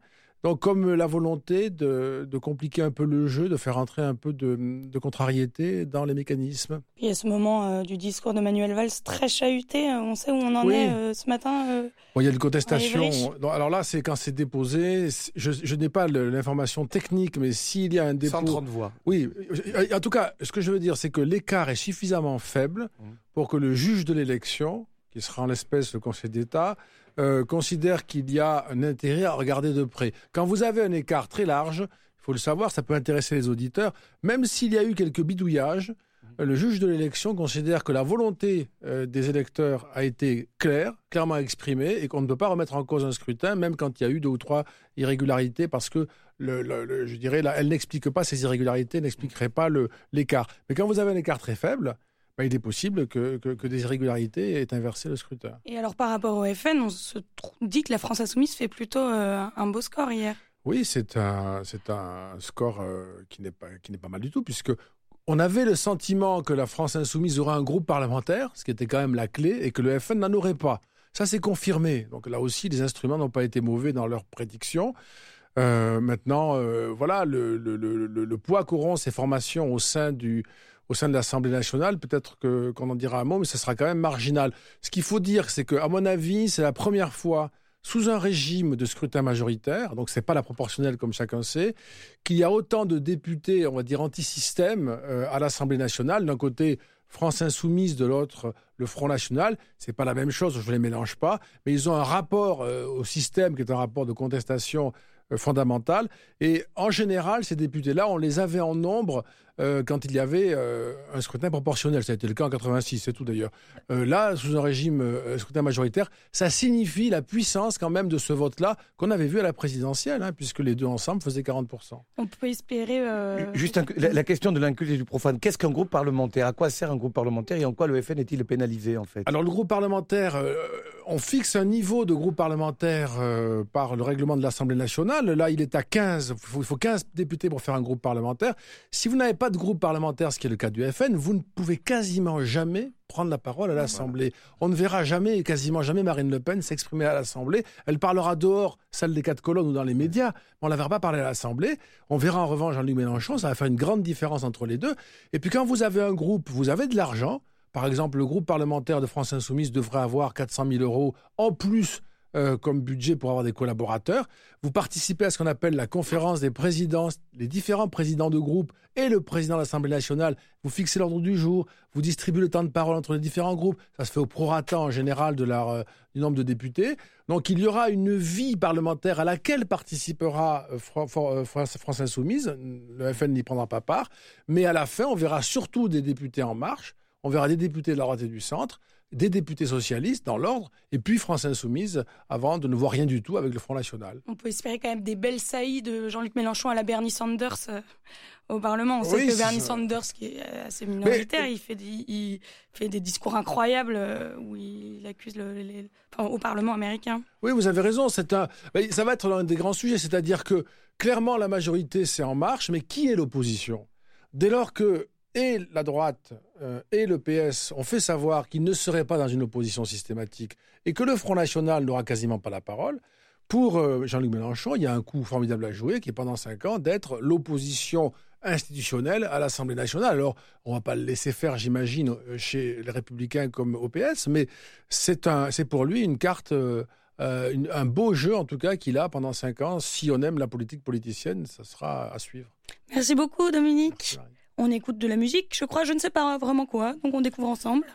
Donc, comme la volonté de, de compliquer un peu le jeu, de faire entrer un peu de, de contrariété dans les mécanismes. Il y a ce moment euh, du discours de Manuel Valls très chahuté. On sait où on en Oui. est euh, ce matin. Euh, Bon, il y a une contestation. à Ivry. Non, alors là, c'est quand c'est déposé. Je, je n'ai pas le- l'information technique, mais s'il y a un dépôt. cent trente voix. Oui. En tout cas, ce que je veux dire, c'est que l'écart est suffisamment faible pour que le juge de l'élection, qui sera en l'espèce le Conseil d'État, euh, considère qu'il y a un intérêt à regarder de près. Quand vous avez un écart très large, il faut le savoir, ça peut intéresser les auditeurs, même s'il y a eu quelques bidouillages, le juge de l'élection considère que la volonté euh, des électeurs a été claire, clairement exprimée, et qu'on ne peut pas remettre en cause un scrutin, même quand il y a eu deux ou trois irrégularités, parce que, le, le, le- je dirais, là, elle n'explique pas ces irrégularités, n'expliquerait pas le- l'écart. Mais quand vous avez un écart très faible, ben, il est possible que, que, que des irrégularités aient inversé le scrutin. Et alors, par rapport au F N, on se tr- dit que la France Insoumise fait plutôt euh, un beau score hier. Oui, c'est un, c'est un score euh, qui n'est pas, qui n'est pas mal du tout, puisque on avait le sentiment que la France Insoumise aurait un groupe parlementaire, ce qui était quand même la clé, et que le F N n'en aurait pas. Ça, c'est confirmé. Donc là aussi, les instruments n'ont pas été mauvais dans leurs prédictions. Euh, maintenant, euh, voilà, le, le, le, le, le poids qu'auront ces formations au sein du, au sein de l'Assemblée nationale, peut-être que, qu'on en dira un mot, mais ce sera quand même marginal. Ce qu'il faut dire, c'est qu'à mon avis, c'est la première fois, sous un régime de scrutin majoritaire, donc c'est pas la proportionnelle comme chacun sait, qu'il y a autant de députés, on va dire, anti-système euh, à l'Assemblée nationale. D'un côté, France Insoumise, de l'autre, le Front National. C'est pas la même chose, je ne les mélange pas, mais ils ont un rapport euh, au système qui est un rapport de contestation euh, fondamental. Et en général, ces députés-là, on les avait en nombre euh, quand il y avait euh, un scrutin proportionnel. Ça a été le cas en quatre-vingt-six, c'est tout d'ailleurs. Euh, là, sous un régime euh, scrutin majoritaire, ça signifie la puissance quand même de ce vote-là qu'on avait vu à la présidentielle, hein, puisque les deux ensemble faisaient quarante pour cent. On peut espérer... euh, Juste un- la, la question de l'inculte et du profane. Qu'est-ce qu'un groupe parlementaire? À quoi sert un groupe parlementaire et en quoi le F N est-il pénalisé en fait? Alors le groupe parlementaire, euh, on fixe un niveau de groupe parlementaire euh, par le règlement de l'Assemblée nationale. Là, il est à quinze. Il faut, il faut quinze députés pour faire un groupe parlementaire. Si vous n'avez pas de groupe parlementaire, ce qui est le cas du F N, vous ne pouvez quasiment jamais prendre la parole à l'Assemblée. On ne verra jamais, quasiment jamais, Marine Le Pen s'exprimer à l'Assemblée. Elle parlera dehors, salle des quatre colonnes ou dans les médias. On ne la verra pas parler à l'Assemblée. On verra en revanche Jean-Luc Mélenchon. Ça va faire une grande différence entre les deux. Et puis quand vous avez un groupe, vous avez de l'argent. Par exemple, le groupe parlementaire de France Insoumise devrait avoir quatre cent mille euros en plus euh, comme budget pour avoir des collaborateurs. Vous participez à ce qu'on appelle la conférence des présidents, les différents présidents de groupe et le président de l'Assemblée nationale. Vous fixez l'ordre du jour, vous distribuez le temps de parole entre les différents groupes. Ça se fait au prorata en général de leur, euh, du nombre de députés. Donc il y aura une vie parlementaire à laquelle participera euh, Fran- Fran- euh, France, France Insoumise. Le F N n'y prendra pas part. Mais à la fin, on verra surtout des députés En Marche. On verra des députés de la droite et du centre, des députés socialistes dans l'ordre, et puis France Insoumise, avant de ne voir rien du tout avec le Front National. On peut espérer quand même des belles saillies de Jean-Luc Mélenchon à la Bernie Sanders euh, au Parlement. On sait Oui, que c'est Bernie ça. Sanders, qui est euh, assez minoritaire, il, fait des, il fait des discours incroyables euh, où il accuse le, les- enfin, au Parlement américain. Oui, vous avez raison. C'est un, ben, ça va être l'un des grands sujets. C'est-à-dire que, clairement, la majorité, c'est En Marche, mais qui est l'opposition? Dès lors que et la droite euh, et le P S ont fait savoir qu'ils ne seraient pas dans une opposition systématique et que le Front National n'aura quasiment pas la parole, pour euh, Jean-Luc Mélenchon, il y a un coup formidable à jouer qui est pendant cinq ans d'être l'opposition institutionnelle à l'Assemblée nationale. Alors, on ne va pas le laisser faire, j'imagine, chez les Républicains comme au P S, mais c'est, un, c'est pour lui une carte... Euh, Euh, une- un beau jeu, en tout cas, qu'il a pendant cinq ans. Si on aime la politique politicienne, ça sera à suivre. Merci beaucoup, Dominique. On écoute de la musique, je crois, je ne sais pas vraiment quoi, donc on découvre ensemble.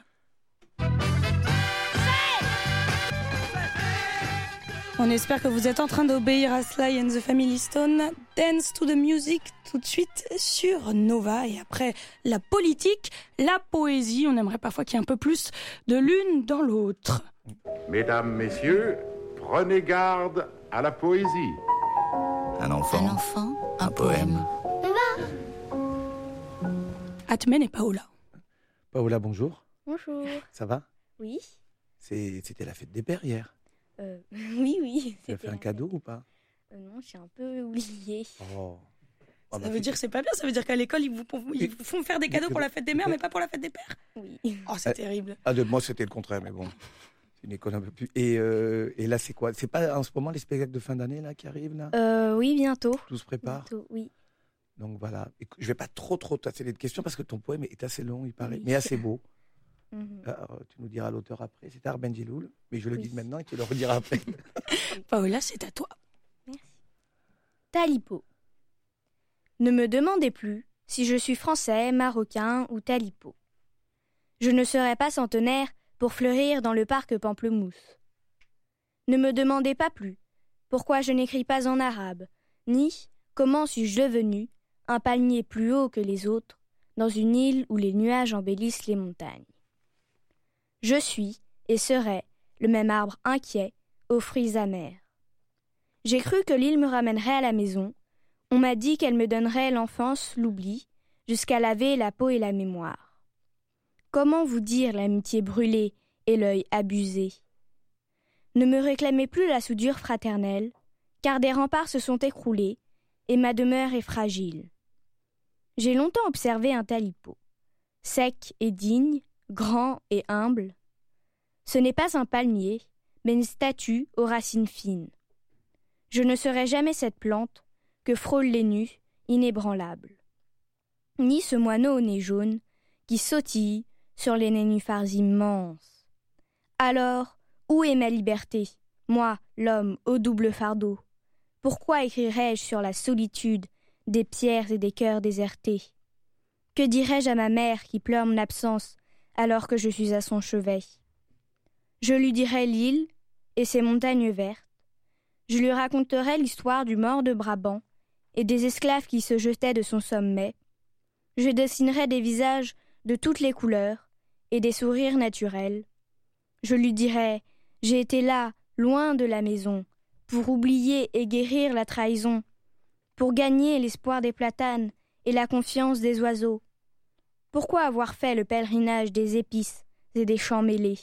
On espère que vous êtes en train d'obéir à Sly and the Family Stone. Dance to the music, tout de suite sur Nova. Et après la politique, la poésie. On aimerait parfois qu'il y ait un peu plus de l'une dans l'autre. Mesdames, messieurs, prenez garde à la poésie. Un enfant. Un enfant, un poème. Atmen et Paola. Paola, bonjour. Bonjour. Ça va? Oui. C'est- C'était la fête des pères hier. Euh, oui, oui. Tu as fait un cadeau ou pas? Euh, non, j'ai un peu oublié. Oh. Ça veut dire que c'est pas bien, ça veut dire qu'à l'école, ils vous, ils vous font faire des cadeaux pour la fête des mères, mais pas pour la fête des pères. Oui. Oh, c'est Euh, terrible. Ah, de moi, c'était le contraire, mais bon. C'est une école un peu plus. Et, euh, et là, c'est quoi? C'est pas en ce moment les spectacles de fin d'année là qui arrivent là? Euh, oui, bientôt. Tout se prépare. Bientôt, oui. Donc voilà. Écoute, je vais pas trop trop t'asseler de questions parce que ton poème est assez long, il paraît, Oui. mais assez beau. Mhm. Alors, tu nous diras l'auteur après. C'est Arben Djeloul, mais je le Oui. dis maintenant et tu le rediras après. Paola, c'est à toi. Talipo. Ne me demandez plus si je suis français, marocain ou talipo. Je ne serai pas centenaire pour fleurir dans le parc Pamplemousse. Ne me demandez pas plus pourquoi je n'écris pas en arabe, ni comment suis-je devenu un palmier plus haut que les autres dans une île où les nuages embellissent les montagnes. Je suis et serai le même arbre inquiet aux fruits amers. J'ai cru que l'île me ramènerait à la maison. On m'a dit qu'elle me donnerait l'enfance, l'oubli, jusqu'à laver la peau et la mémoire. Comment vous dire l'amitié brûlée et l'œil abusé? Ne me réclamez plus la soudure fraternelle, car des remparts se sont écroulés et ma demeure est fragile. J'ai longtemps observé un talipo, sec et digne, grand et humble. Ce n'est pas un palmier, mais une statue aux racines fines. Je ne serai jamais cette plante que frôlent les nus, inébranlables. Ni ce moineau au nez jaune qui sautille sur les nénuphars immenses. Alors, où est ma liberté, moi, l'homme au double fardeau? Pourquoi écrirais-je sur la solitude des pierres et des cœurs désertés? Que dirais-je à ma mère qui pleure mon absence alors que je suis à son chevet? Je lui dirais l'île et ses montagnes vertes. Je lui raconterai l'histoire du mort de Brabant et des esclaves qui se jetaient de son sommet. Je dessinerai des visages de toutes les couleurs et des sourires naturels. Je lui dirai « J'ai été là, loin de la maison, pour oublier et guérir la trahison, pour gagner l'espoir des platanes et la confiance des oiseaux. Pourquoi avoir fait le pèlerinage des épices et des champs mêlés?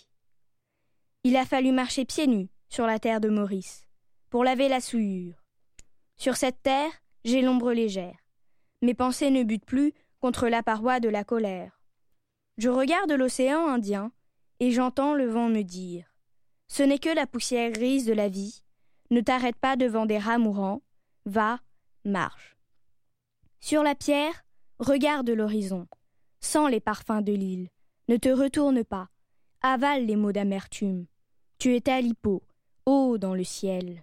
Il a fallu marcher pieds nus sur la terre de Maurice, pour laver la souillure. Sur cette terre, j'ai l'ombre légère. Mes pensées ne butent plus contre la paroi de la colère. Je regarde l'océan Indien et j'entends le vent me dire « Ce n'est que la poussière grise de la vie. Ne t'arrête pas devant des rats mourants. Va, marche. » Sur la pierre, regarde l'horizon. Sens les parfums de l'île. Ne te retourne pas. Avale les mots d'amertume. Tu es talipo, haut dans le ciel.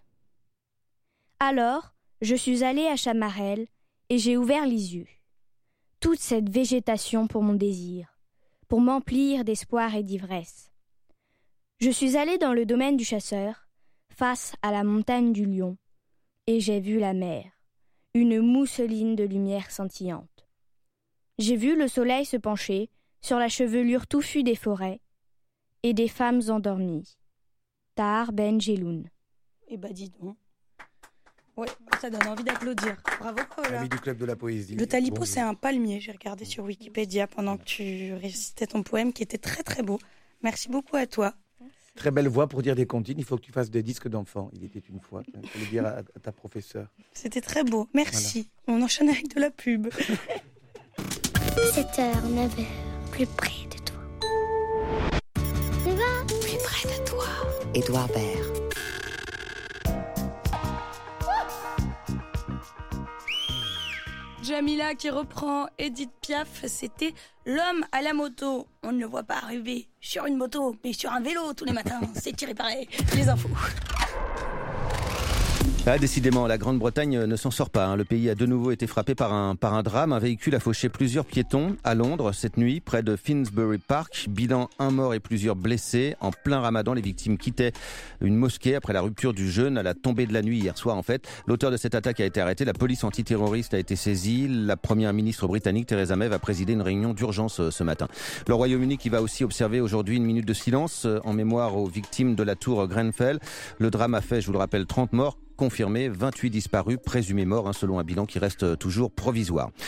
Alors, je suis allée à Chamarel et j'ai ouvert les yeux. Toute cette végétation pour mon désir, pour m'emplir d'espoir et d'ivresse. Je suis allée dans le domaine du chasseur, face à la montagne du lion, et j'ai vu la mer, une mousseline de lumière scintillante. J'ai vu le soleil se pencher sur la chevelure touffue des forêts et des femmes endormies. Tahar Ben Jelloun. Eh ben dis donc. Ouais, ça donne envie d'applaudir. Bravo Paola. Ami du club de la poésie. Le talipo, Bon, c'est un palmier. J'ai regardé sur Wikipédia pendant que tu récitais ton poème qui était très très beau. Merci beaucoup à toi. Très belle voix pour dire des comptines. Il faut que tu fasses des disques d'enfants. Il était une fois. Il faut le dire à, à ta professeure. C'était très beau. Merci. Voilà. On enchaîne avec de la pub. sept heures, neuf heures, plus près de toi. On va plus près de toi. Édouard Baird. Jamila qui reprend Edith Piaf, c'était l'homme à la moto. On ne le voit pas arriver sur une moto, mais sur un vélo tous les matins. C'est tiré pareil. Les infos. Ah, décidément, la Grande-Bretagne ne s'en sort pas. Hein. Le pays a de nouveau été frappé par un, par un drame. Un véhicule a fauché plusieurs piétons à Londres cette nuit, près de Finsbury Park. Bilan, un mort et plusieurs blessés. En plein ramadan, les victimes quittaient une mosquée après la rupture du jeûne à la tombée de la nuit hier soir, en fait. L'auteur de cette attaque a été arrêté. La police antiterroriste a été saisie. La première ministre britannique, Theresa May, va présider une réunion d'urgence ce matin. Le Royaume-Uni qui va aussi observer aujourd'hui une minute de silence en mémoire aux victimes de la tour Grenfell. Le drame a fait, je vous le rappelle, trente morts. Confirmé, vingt-huit disparus, présumés morts, hein, selon un bilan qui reste toujours provisoire.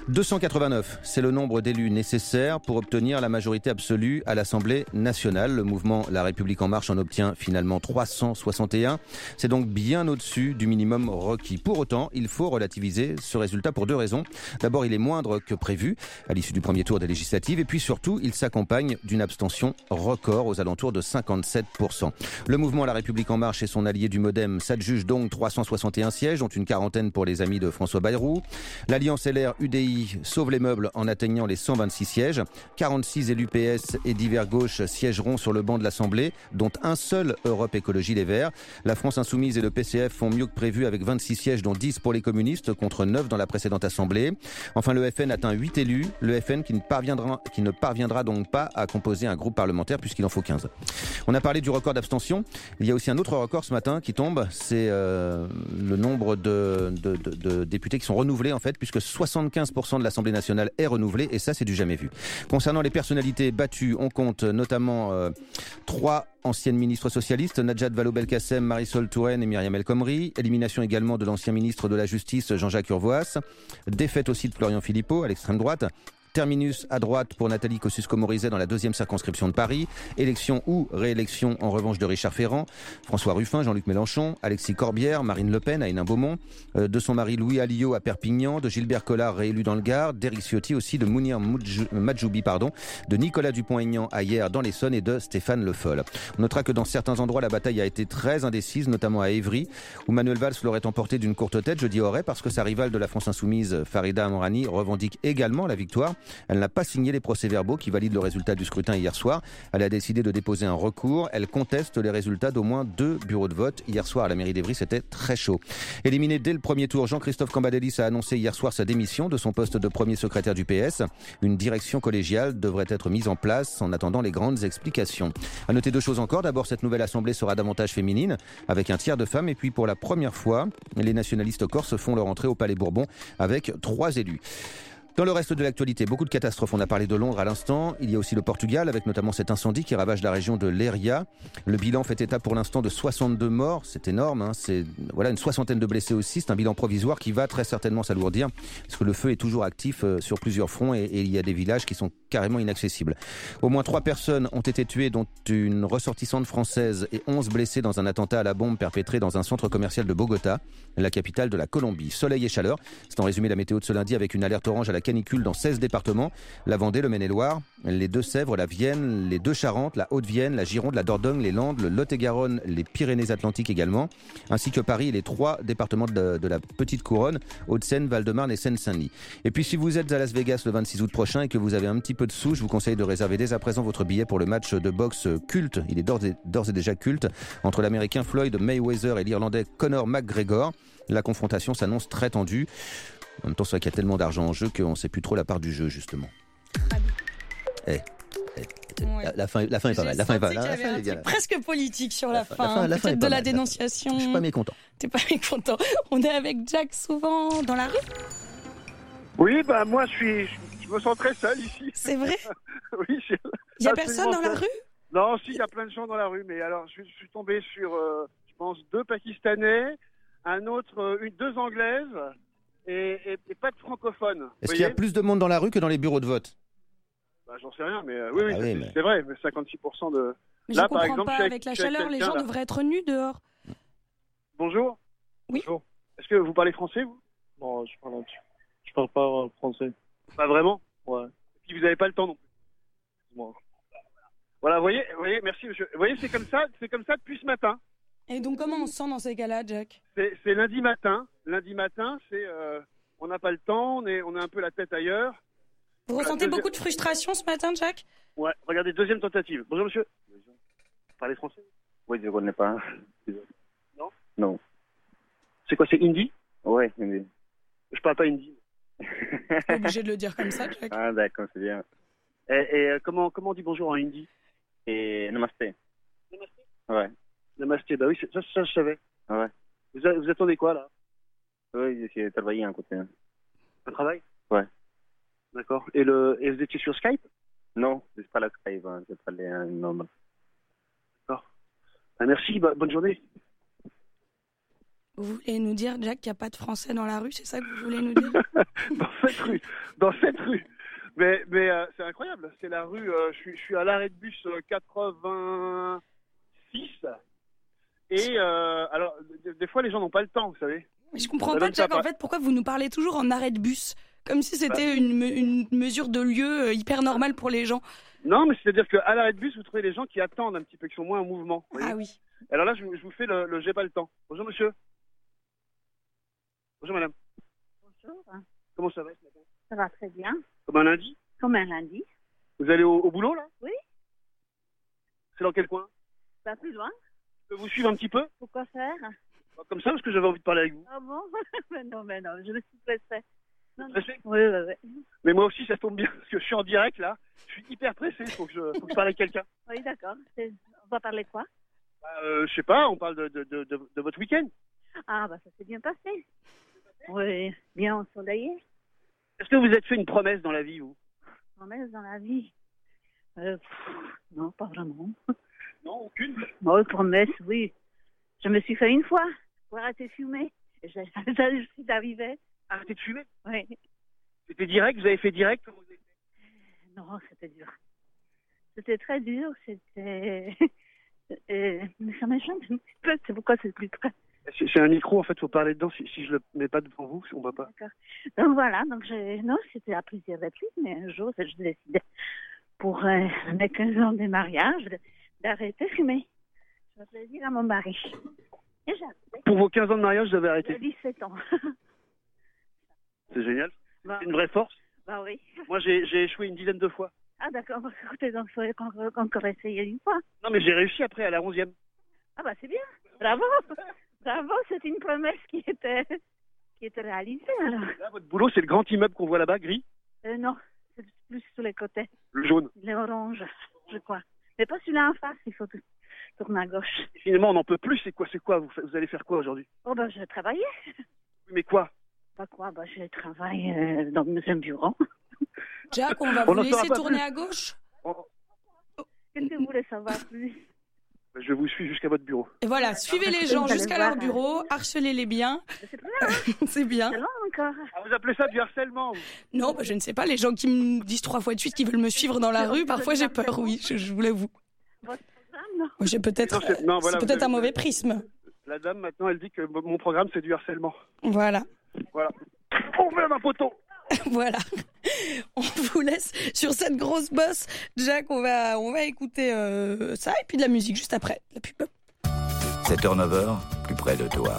deux cent quatre-vingt-neuf, c'est le nombre d'élus nécessaires pour obtenir la majorité absolue à l'Assemblée nationale. Le mouvement La République En Marche en obtient finalement trois cent soixante et un. C'est donc bien au-dessus du minimum requis. Pour autant, il faut relativiser ce résultat pour deux raisons. D'abord, il est moindre que prévu à l'issue du premier tour des législatives. Et puis surtout, il s'accompagne d'une abstention record aux alentours de cinquante-sept pour cent. Le mouvement La République En Marche et son allié du MoDem s'adjugent donc trois cent soixante et un sièges, dont une quarantaine pour les amis de François Bayrou. L'Alliance L R U D I sauve les meubles en atteignant les cent vingt-six sièges. quarante-six élus P S et divers gauches siégeront sur le banc de l'Assemblée, dont un seul Europe Écologie Les Verts. La France Insoumise et le P C F font mieux que prévu avec vingt-six sièges, dont dix pour les communistes, contre neuf dans la précédente Assemblée. Enfin, le F N atteint huit élus. Le F N qui ne parviendra, qui ne parviendra donc pas à composer un groupe parlementaire puisqu'il en faut quinze. On a parlé du record d'abstention. Il y a aussi un autre record ce matin qui tombe. C'est euh, le nombre de, de, de, de députés qui sont renouvelés en fait, puisque soixante-quinze pour cent de l'Assemblée nationale est renouvelée, et ça c'est du jamais vu. Concernant les personnalités battues, on compte notamment euh, trois anciennes ministres socialistes, Najat Vallaud-Belkacem, Marisol Touraine et Myriam El Khomri. Élimination également de l'ancien ministre de la Justice, Jean-Jacques Urvoas. Défaite aussi de Florian Philippot à l'extrême droite. Terminus à droite pour Nathalie Kosciusko-Morizet dans la deuxième circonscription de Paris. Élection ou réélection en revanche de Richard Ferrand, François Ruffin, Jean-Luc Mélenchon, Alexis Corbière, Marine Le Pen à Hénin-Beaumont, euh, de son mari Louis Alliot à Perpignan, de Gilbert Collard réélu dans le Gard, d'Éric Ciotti aussi, de Mounir Majoubi, pardon, de Nicolas Dupont-Aignan à Hyères dans l'Essonne et de Stéphane Le Foll. On notera que dans certains endroits la bataille a été très indécise, notamment à Évry, où Manuel Valls l'aurait emporté d'une courte tête. Je dis aurait parce que sa rivale de la France Insoumise, Farida Amrani, revendique également la victoire. Elle n'a pas signé les procès-verbaux qui valident le résultat du scrutin hier soir. Elle a décidé de déposer un recours. Elle conteste les résultats d'au moins deux bureaux de vote. Hier soir, à la mairie d'Évry, c'était très chaud. Éliminé dès le premier tour, Jean-Christophe Cambadélis a annoncé hier soir sa démission de son poste de premier secrétaire du P S. Une direction collégiale devrait être mise en place en attendant les grandes explications. À noter deux choses encore. D'abord, cette nouvelle assemblée sera davantage féminine, avec un tiers de femmes. Et puis, pour la première fois, les nationalistes corses font leur entrée au Palais Bourbon avec trois élus. Dans le reste de l'actualité, beaucoup de catastrophes. On a parlé de Londres à l'instant. Il y a aussi le Portugal, avec notamment cet incendie qui ravage la région de Leiria. Le bilan fait état pour l'instant de soixante-deux morts. C'est énorme. Hein. C'est voilà, une soixantaine de blessés aussi. C'est un bilan provisoire qui va très certainement s'alourdir, parce que le feu est toujours actif euh, sur plusieurs fronts et, et il y a des villages qui sont carrément inaccessibles. Au moins trois personnes ont été tuées, dont une ressortissante française, et onze blessés dans un attentat à la bombe perpétré dans un centre commercial de Bogota, la capitale de la Colombie. Soleil et chaleur. C'est en résumé la météo de ce lundi, avec une alerte orange à la canicule dans seize départements, la Vendée, le Maine-et-Loire, les Deux-Sèvres, la Vienne, les Deux-Charentes, la Haute-Vienne, la Gironde, la Dordogne, les Landes, le Lot-et-Garonne, les Pyrénées-Atlantiques également, ainsi que Paris et les trois départements de, de la Petite Couronne, Hauts-de-Seine, Val-de-Marne et Seine-Saint-Denis. Et puis si vous êtes à Las Vegas le vingt-six août prochain et que vous avez un petit peu de sous, je vous conseille de réserver dès à présent votre billet pour le match de boxe culte, il est d'ores et, d'ores et déjà culte, entre l'Américain Floyd Mayweather et l'Irlandais Conor McGregor. La confrontation s'annonce très tendue. En même temps, c'est vrai qu'il y a tellement d'argent en jeu qu'on ne sait plus trop la part du jeu, justement. Eh, eh, Ouais. la, la fin, la fin est pas mal. La fin est pas mal. La fin est bien. Presque politique sur la, La fin, fin- la fin- la fin peut-être est pas de la mal. dénonciation. Je suis pas mécontent. T'es pas mécontent. On est avec Jack souvent dans la rue. Oui, bah moi je suis, je me sens très seul ici. C'est vrai? Oui. je- Il y a absolument personne dans la seul. rue? Non, si, il y a plein de gens dans la rue, mais alors je, je suis tombé sur, euh, je pense, deux Pakistanais, un autre, euh, une, deux Anglaises et, et, et pas de francophones. Vous Est-ce qu'il y a voyez plus de monde dans la rue que dans les bureaux de vote? Bah, j'en sais rien, mais euh, oui, oui, Ah ça, oui, c'est, mais- c'est vrai, mais cinquante-six pour cent de. Mais là, je par comprends exemple, pas. je suis Avec la je suis chaleur, les quelqu'un, gens là. devraient être nus dehors. Bonjour. Oui. Bonjour. Est-ce que vous parlez français, vous? Non, je parle, je parle pas français. Pas vraiment. Ouais. Et puis vous n'avez pas le temps non plus. Moi. Voilà, vous voyez, vous voyez, merci monsieur. Vous voyez, c'est comme ça, c'est comme ça depuis ce matin. Et donc, comment on se sent dans ces cas-là, Jack? C'est, c'est lundi matin. Lundi matin, c'est, euh, on n'a pas le temps, on est, on a un peu la tête ailleurs. Vous Voilà, ressentez deuxième- beaucoup de frustration ce matin, Jack? Ouais. Regardez, deuxième tentative. Bonjour monsieur. Vous parlez français? Oui, je connais pas. Non. Non. C'est quoi, c'est hindi? Ouais, hindi. Je parle pas hindi. T'es obligé de le dire comme ça, Jack. Ah, d'accord, c'est bien. Et, et, euh, comment, comment on dit bonjour en hindi? Et namaste. Namasté. Ouais. Namasté, bah oui, c'est- ça, ça je savais. Ah ouais. Vous, a- vous attendez quoi là? Oui, j'ai travaillé à côté. Un travail? Ouais. D'accord. Et, le, et vous étiez sur Skype? Non, c'est pas la Skype, hein. J'ai parlé un normal. D'accord. Ah, merci, bah, bonne journée. Vous voulez nous dire, Jack, qu'il n'y a pas de Français dans la rue? C'est ça que vous voulez nous dire? en fait, oui. dans cette rue. Mais, mais euh, c'est incroyable. C'est la rue. Euh, je, suis, je suis à l'arrêt de bus euh, quatre-vingt-six. Et euh, alors, des, des fois, les gens n'ont pas le temps, vous savez. Mais je comprends pas, Jack, en fait, pourquoi vous nous parlez toujours en arrêt de bus, comme si c'était bah, une, une mesure de lieu hyper normale pour les gens. Non, mais c'est-à-dire qu'à l'arrêt de bus, vous trouvez les gens qui attendent un petit peu, qui sont moins en mouvement. Ah oui. Alors là, je, je vous fais le, le j'ai pas le temps. Bonjour, monsieur. Bonjour, madame. Bonjour. Comment ça va ce matin? Ça va très bien. Comme un lundi? Comme un lundi. Vous allez au, au boulot, là? Oui. C'est dans quel coin? Pas plus loin. Je peux vous suivre un petit peu? Pourquoi faire? Comme ça, parce que j'avais envie de parler avec vous. Ah bon? Mais non, mais non, je me suis pressée. Non, pressée? Oui, oui, oui. Mais moi aussi, ça tombe bien, parce que je suis en direct, là. Je suis hyper pressé, il faut que je, faut que je parle avec quelqu'un. Oui, d'accord. C'est... On va parler de quoi? euh, Je sais pas, on parle de, de, de, de, de votre week-end. Ah, bah ça s'est bien passé. Oui, bien ensoleillé. Est-ce que vous êtes fait une promesse dans la vie, vous? Promesse dans la vie euh, pff, non, pas vraiment. Non, aucune? Oh, promesse, oui. Je me suis fait une fois pour arrêter de fumer. Et je, je, je suis arrivée. Arrêter de fumer? Oui. C'était direct? Vous avez fait direct? Non, c'était dur. C'était très dur. C'était... Et... Mais ça m'échappe un petit peu. C'est pourquoi c'est plus près. C'est, c'est un micro, en fait, il faut parler dedans. Si, si je le mets pas devant vous, on ne va pas. D'accord. Donc voilà, donc j'ai... non, c'était à plusieurs reprises, mais un jour, je décidais, pour euh, mes quinze ans de mariage, d'arrêter de fumer. Je fais plaisir à mon mari. Et j'ai arrêté. Pour vos quinze ans de mariage, vous avez arrêté? J'ai dix-sept ans. C'est génial. Bah, c'est une vraie force. Bah oui. Moi, j'ai, j'ai échoué une dizaine de fois. Ah d'accord, écoutez, donc il faudrait encore, encore essayer une fois. Non, mais j'ai réussi après, à la onzième. Ah bah c'est bien, bravo. Bravo, c'est une promesse qui était, qui était réalisée alors. Là, votre boulot, c'est le grand immeuble qu'on voit là-bas, gris? euh, Non, c'est plus sur les côtés. Le jaune? L'orange, je crois. Mais pas celui-là en face, il faut tourner à gauche. Et finalement, on n'en peut plus, c'est quoi, c'est quoi vous, vous allez faire quoi aujourd'hui? Oh ben, je vais travailler. Mais quoi? Pas quoi, ben, je travaille euh, dans un bureau. Jack, on va on vous laisser tourner plus. à gauche. On... Qu'est-ce que vous voulez savoir plus? Je vous suis jusqu'à votre bureau. Et voilà, suivez les gens jusqu'à leur bureau, harcelez-les bien. C'est bien, hein. C'est bien. C'est long encore. Ah, vous appelez ça du harcèlement? Vous. Non, bah, je ne sais pas, les gens qui me disent trois fois de suite qu'ils veulent me suivre dans la rue, parfois j'ai peur, oui, je, je vous l'avoue. Votre programme, non? J'ai peut-être, non, c'est, non, voilà, c'est peut-être avez, un mauvais prisme. La dame, maintenant, elle dit que mon programme, c'est du harcèlement. Voilà. Voilà. On met un poteau. Voilà. On vous laisse sur cette grosse bosse. Jack, on va, on va écouter euh, ça et puis de la musique juste après. La pub. sept heures neuf heures, plus près de toi.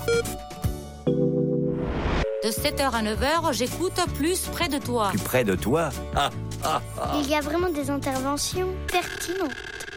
De sept heures à neuf heures, j'écoute plus près de toi. Plus près de toi? Ah, ah, ah. Il y a vraiment des interventions pertinentes.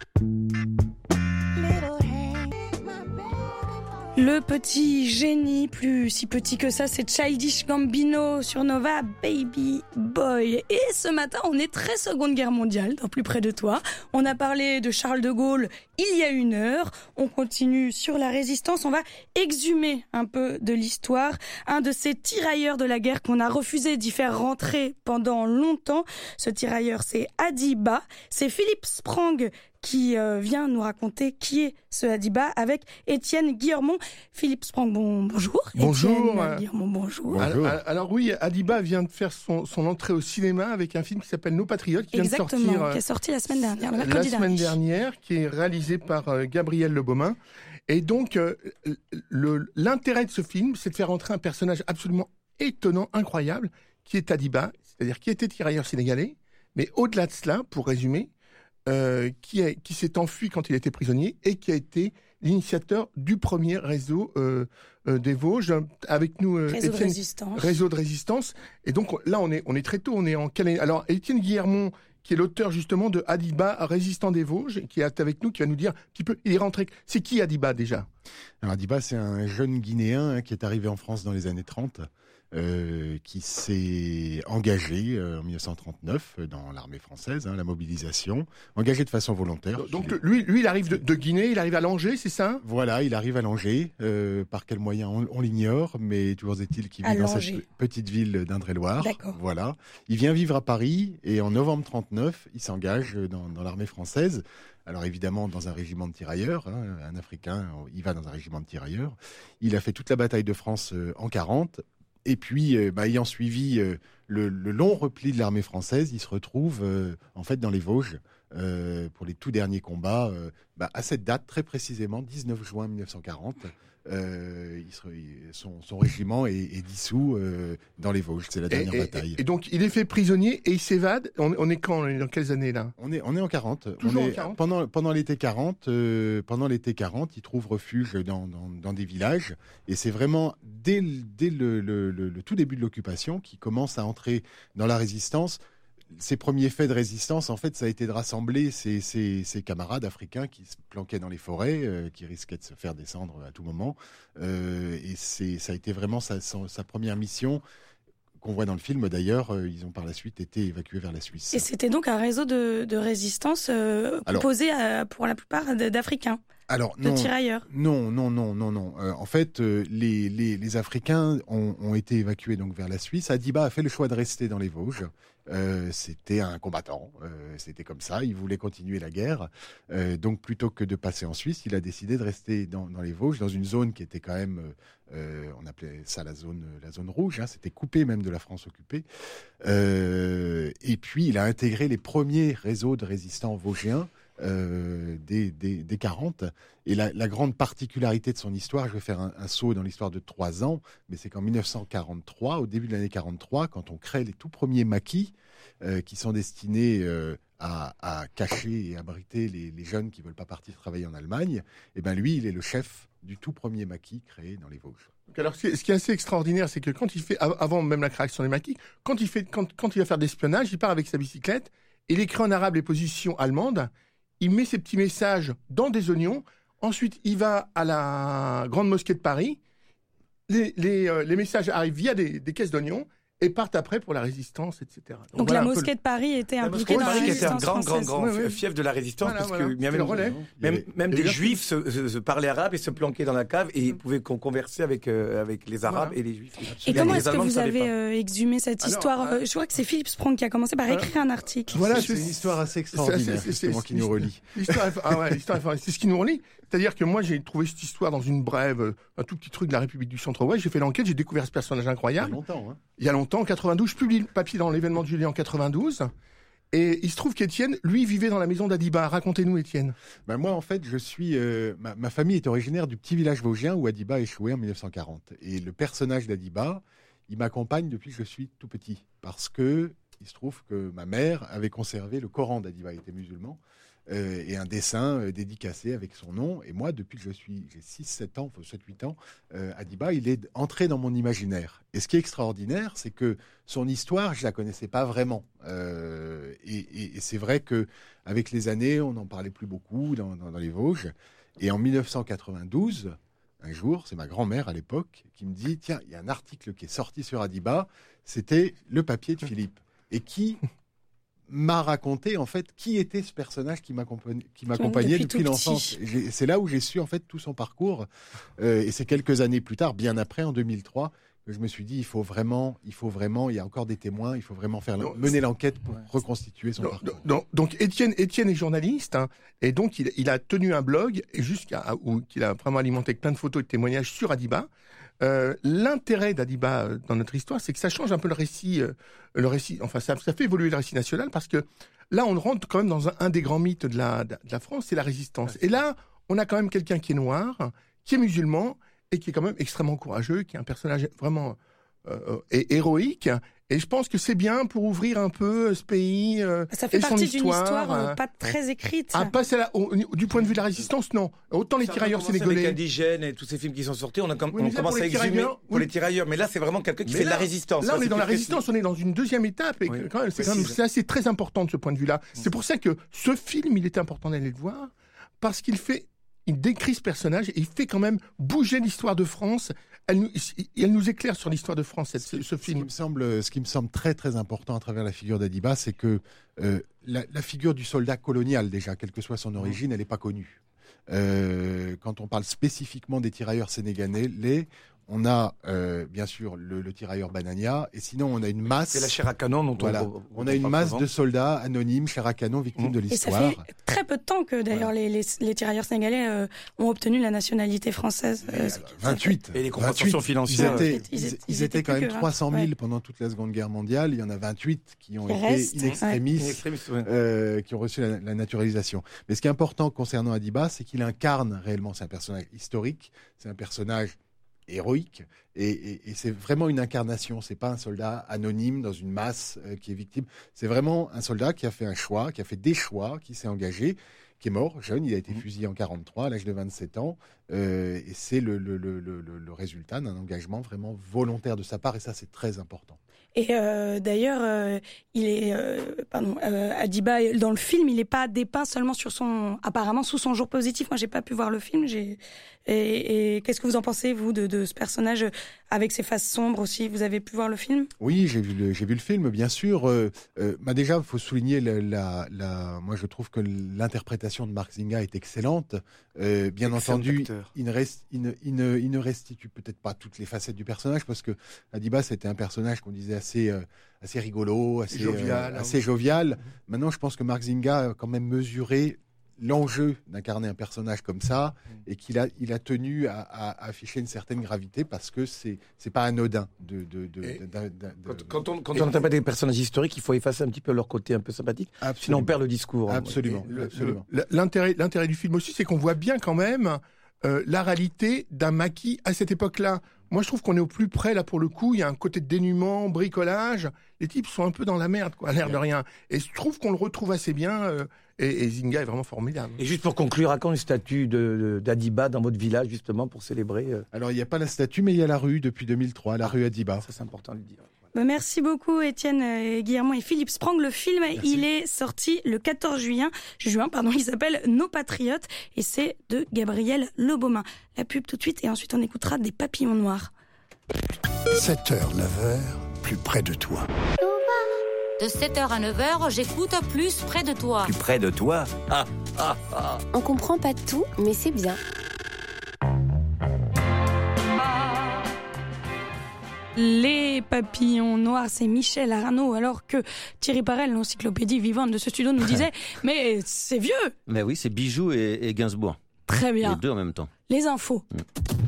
Le petit génie, plus si petit que ça, c'est Childish Gambino sur Nova, Baby Boy. Et ce matin, on est très Seconde Guerre mondiale, dans Plus près de toi. On a parlé de Charles de Gaulle il y a une heure. On continue sur la résistance. On va exhumer un peu de l'histoire. Un de ces tirailleurs de la guerre qu'on a refusé d'y faire rentrer pendant longtemps. Ce tirailleur, c'est Adiba. C'est Philippe Sprang qui euh, vient nous raconter qui est ce Adiba avec Étienne Guillermont. Philippe Sprang, bon, bonjour. Bonjour. Étienne Guillermont, bonjour. bonjour. Alors, alors oui, Adiba vient de faire son, son entrée au cinéma avec un film qui s'appelle Nos Patriotes, qui Exactement, vient de sortir, qui est sorti la semaine dernière, le la mercredi semaine dernier. dernière, qui est réalisé par euh, Gabriel Lebaumin. Et donc, euh, le, l'intérêt de ce film, c'est de faire entrer un personnage absolument étonnant, incroyable, qui est Adiba, c'est-à-dire qui était tirailleur sénégalais, mais au-delà de cela, pour résumer, Euh, qui, est, qui s'est enfui quand il était prisonnier et qui a été l'initiateur du premier réseau euh, euh, des Vosges. Avec nous, euh, réseau Étienne, de résistance. Réseau de résistance. Et donc là, on est, on est très tôt. On est en quelle année? Alors, Étienne Guillermont, qui est l'auteur justement de Adiba, résistant des Vosges, qui est avec nous, qui va nous dire un petit peu. Il est rentré. C'est qui Adiba déjà? Alors, Adiba, c'est un jeune Guinéen hein, qui est arrivé en France dans les années trente. Euh, qui s'est engagé euh, en dix-neuf cent trente-neuf dans l'armée française, hein, la mobilisation, engagé de façon volontaire. Donc lui, lui, il arrive de, de Guinée, il arrive à Langeais, c'est ça? Voilà, il arrive à Langeais. Euh, par quels moyens, on, on l'ignore, mais toujours est-il qu'il vit dans cette petite ville d'Indre-et-Loire. D'accord. Voilà. Il vient vivre à Paris et en novembre trente-neuf, il s'engage dans, dans l'armée française. Alors évidemment dans un régiment de tirailleurs, hein, un Africain, il va dans un régiment de tirailleurs. Il a fait toute la bataille de France euh, en quarante. Et puis, euh, bah, ayant suivi euh, le, le long repli de l'armée française, il se retrouve euh, en fait dans les Vosges euh, pour les tout derniers combats. Euh, bah, à cette date, très précisément, dix-neuf juin mille neuf cent quarante, euh, il se, son, son régiment est, est dissous euh, dans les Vosges. C'est la dernière et, bataille. Et, et donc, il est fait prisonnier et il s'évade. On, on est quand? On est dans quelles années là? On est, on est en quarante. Toujours on est, en quarante. Pendant, pendant l'été quarante, euh, pendant l'été quarante, il trouve refuge dans, dans, dans des villages. Et c'est vraiment dès, le- dès le, le, le, le tout début de l'occupation qu'il commence à entrer dans la résistance. Ses premiers faits de résistance, en fait, ça a été de rassembler ses, ses, ses camarades africains qui se planquaient dans les forêts, euh, qui risquaient de se faire descendre à tout moment. Euh, et c'est, ça a été vraiment sa, sa, sa première mission, qu'on voit dans le film d'ailleurs. Euh, ils ont par la suite été évacués vers la Suisse. Et c'était donc un réseau de, de résistance euh, Alors- composé à- pour la plupart d- d'Africains, Alors, de non, tirailleurs. Non, non, non, non, non. Euh, en fait, euh, les, les, les Africains ont, ont été évacués donc vers la Suisse. Adiba a fait le choix de rester dans les Vosges. Euh, c'était un combattant, euh, c'était comme ça. Il voulait continuer la guerre. Euh, donc, plutôt que de passer en Suisse, il a décidé de rester dans, dans les Vosges, dans une zone qui était quand même, euh, on appelait ça la zone, la zone rouge. Hein, c'était coupé même de la France occupée. Euh, et puis, il a intégré les premiers réseaux de résistants vosgiens. Euh, des, des, des quarante. Et la, la grande particularité de son histoire, je vais faire un, un saut dans l'histoire de trois ans, mais c'est qu'en mille neuf cent quarante-trois, au début de l'année quarante-trois, quand on crée les tout premiers maquis euh, qui sont destinés euh, à, à cacher et abriter les, les jeunes qui ne veulent pas partir travailler en Allemagne, et ben lui, il est le chef du tout premier maquis créé dans les Vosges. Alors, ce qui est- ce qui est assez extraordinaire, c'est que quand il fait, av- avant même la création des maquis, quand il fait, quand, quand il va faire de l'espionnage, il part avec sa bicyclette, il écrit en arabe les positions allemandes, il met ses petits messages dans des oignons, ensuite il va à la Grande Mosquée de Paris, les, les, euh, les messages arrivent via des, des caisses d'oignons et partent après pour la résistance, et cetera. Donc voilà la un peu mosquée le- de Paris était La impliquée mosquée de dans la Paris Paris qui était un résistance grand, grand, française. grand Oui, oui. fief de la résistance Voilà, parce voilà. que il y avait C'est le même, relais. même, avait- même il y des avait- juifs se, se- se parlaient arabe et se planquaient dans la cave et ils pouvaient con- converser avec, euh, avec les arabes Voilà. et les juifs. Et Les comment est-ce que Allemands ne vous savaient avez pas. euh, exhumé cette Alors, histoire euh, euh, Je crois que c'est Philippe Sprong qui a commencé par voilà. écrire un article. Voilà, c'est une histoire assez c'est- extraordinaire, c'est- c'est- justement, qui nous relie. L'histoire est- ah ouais, l'histoire est formidable. C'est ce qui nous relie. C'est-à-dire que moi, j'ai trouvé cette histoire dans une brève, euh, un tout petit truc de la République du Centre-Ouest. J'ai fait l'enquête, j'ai découvert ce personnage Il y a incroyable. longtemps, hein. Il y a longtemps, en quatre-vingt-douze, je publie le papier dans l'événement de juillet en quatre-vingt-douze. Et il se trouve qu'Étienne, lui, vivait dans la maison d'Adiba. Racontez-nous, Étienne. Ben moi, en fait, je suis. euh, ma, ma famille est originaire du petit village vosgien où Adiba a échoué en mille neuf cent quarante. Et le personnage d'Adiba, il m'accompagne depuis que je suis tout petit. Parce que il se trouve que ma mère avait conservé le Coran d'Adiba, il était musulman, euh, et un dessin euh, dédicacé avec son nom. Et moi, depuis que je suis, j'ai six sept ans, enfin sept huit ans, euh, Adiba, il est entré dans mon imaginaire. Et ce qui est extraordinaire, c'est que son histoire, je la connaissais pas vraiment. Euh, et et, et c'est vrai que avec les années, on n'en parlait plus beaucoup dans, dans, dans les Vosges. Et en mille neuf cent quatre-vingt-douze, un jour, c'est ma grand-mère à l'époque qui me dit, tiens, il y a un article qui est sorti sur Adiba, c'était le papier de Philippe. Et qui m'a raconté en fait qui était ce personnage qui m'accompagnait, qui m'accompagnait Depuis depuis, tout l'enfance. petit. Et j'ai- C'est là où j'ai su en fait tout son parcours. Euh, et c'est quelques années plus tard, bien après, en deux mille trois, que je me suis dit il faut vraiment, il faut vraiment, il y a encore des témoins, il faut vraiment faire Non, mener l'enquête pour reconstituer son Donc, parcours. donc, donc, Étienne, Étienne est journaliste, hein, et donc il, il a tenu un blog et jusqu'à où qu'il a vraiment alimenté avec plein de photos et de témoignages sur Adiba. Euh, L'intérêt d'Adiba euh, dans notre histoire, c'est que ça change un peu le récit, euh, le récit. Enfin, ça, ça fait évoluer le récit national parce que là, on rentre quand même dans un, un des grands mythes de la, de la France, c'est la résistance. Et là, on a quand même quelqu'un qui est noir, qui est musulman et qui est quand même extrêmement courageux, qui est un personnage vraiment euh, et héroïque. Et je pense que c'est bien pour ouvrir un peu ce pays. euh, Ça fait et son partie d'une histoire, histoire euh, euh, pas très écrite. Ah, pas celle-là, au- au- du point de vue de la résistance, non. Autant les Ça a tirailleurs commencé avec sénégalais. Indigènes et tous ces films qui sont sortis, on a com- Oui, on mais ça, commence pour à les exhumer tirailleurs, pour oui. les tirailleurs. Mais là, c'est vraiment quelqu'un qui Mais fait de là- la résistance. Là, Ça, on c'est est dans la plus précis. résistance, on est dans une deuxième étape. Et Oui, quand même, c'est quand même- précise. c'est assez très important de ce point de vue-là. C'est pour ça que ce film, il était important d'aller le voir, parce qu'il fait, il décrit ce personnage et il fait quand même bouger l'histoire de France. Elle nous, elle nous éclaire sur l'histoire de France, cette- ce, ce Ce qui, film. me semble, ce qui me semble très très important à travers la figure d'Adiba, c'est que euh, la, la figure du soldat colonial, déjà, quelle que soit son origine, elle n'est pas connue. Euh, quand on parle spécifiquement des tirailleurs sénégalais, on a euh, bien sûr le, le tirailleur Banania, et sinon on a une masse. C'est la chair à canon dont voilà. on. On a une masse de soldats anonymes, chair à canon, victimes mmh. de l'histoire. Et ça fait très peu de temps que d'ailleurs voilà. les, les, les tirailleurs sénégalais euh, ont obtenu la nationalité française. Euh, vingt-huit. Et les compensations financières. Ils étaient, ils, ils, ils étaient quand même trois cent mille ouais. pendant toute la Seconde Guerre mondiale. Il y en a vingt-huit qui ont été reste, in extremis, ouais. in extremis ouais. euh, qui ont reçu la, la naturalisation. Mais ce qui est important concernant Adiba, c'est qu'il incarne réellement, c'est un personnage historique, c'est un personnage héroïque, et, et, et c'est vraiment une incarnation. C'est pas un soldat anonyme dans une masse euh, qui est victime. C'est vraiment un soldat qui a fait un choix, qui a fait des choix, qui s'est engagé, qui est mort jeune. Il a été fusillé en quarante-trois à l'âge de vingt-sept ans, euh, et c'est le, le, le, le, le résultat d'un engagement vraiment volontaire de sa part, et ça c'est très important. Et euh, d'ailleurs, euh, il est, euh, pardon, euh, Adiba dans le film, il n'est pas dépeint seulement sur son, apparemment sous son jour positif. Moi, j'ai pas pu voir le film. J'ai et, et qu'est-ce que vous en pensez vous de, de ce personnage avec ses faces sombres aussi? Vous avez pu voir le film? Oui, j'ai vu le, j'ai vu le film, bien sûr. Euh, euh, bah déjà, il faut souligner la, la, la, moi je trouve que l'interprétation de Marc Zinga est excellente. Euh, bien Excellent entendu, il ne, reste, il, ne, il, ne, il ne restitue peut-être pas toutes les facettes du personnage, parce que Adiba c'était un personnage qu'on disait assez, euh, assez rigolo, assez jovial. Euh, assez jovial. Maintenant, je pense que Marc Zinga a quand même mesuré l'enjeu d'incarner un personnage comme ça, et qu'il a, il a tenu à, à afficher une certaine gravité, parce que c'est, c'est pas anodin de. de, de, de, de, de quand, quand on, quand on interprète des personnages historiques, il faut effacer un petit peu leur côté un peu sympathique, absolument. Sinon on perd le discours. Absolument. Le, absolument. Le, l'intérêt, l'intérêt du film aussi, c'est qu'on voit bien quand même euh, la réalité d'un maquis à cette époque-là. Moi, je trouve qu'on est au plus près, là, pour le coup. Il y a un côté de dénuement, bricolage. Les types sont un peu dans la merde, quoi, à l'air de rien. Et je trouve qu'on le retrouve assez bien. Euh, et, et Zinga est vraiment formidable. Et juste pour conclure, à quand une statue de, de, d'Adiba dans votre village, justement, pour célébrer euh... Alors, il n'y a pas la statue, mais il y a la rue depuis deux mille trois, la rue Adiba. Ça, c'est important de le dire. Bah merci beaucoup Étienne, euh, Guillermo et Philippe Sprang. Le film, merci. Il est sorti le quatorze juin. Juin, pardon. Il s'appelle Nos Patriotes et c'est de Gabriel Lebaumin. La pub tout de suite et ensuite on écoutera des papillons noirs. sept heures, neuf heures, plus près de toi. De sept heures à neuf heures, j'écoute plus près de toi. Plus près de toi? Ah, ah, ah. On comprend pas tout, mais c'est bien. Les papillons noirs, c'est Michel Arnaud, alors que Thierry Parel, l'encyclopédie vivante de ce studio, nous disait « Mais c'est vieux !» Mais oui, c'est Bijoux et, et Gainsbourg. Très bien. Les deux en même temps. Les infos. Mmh.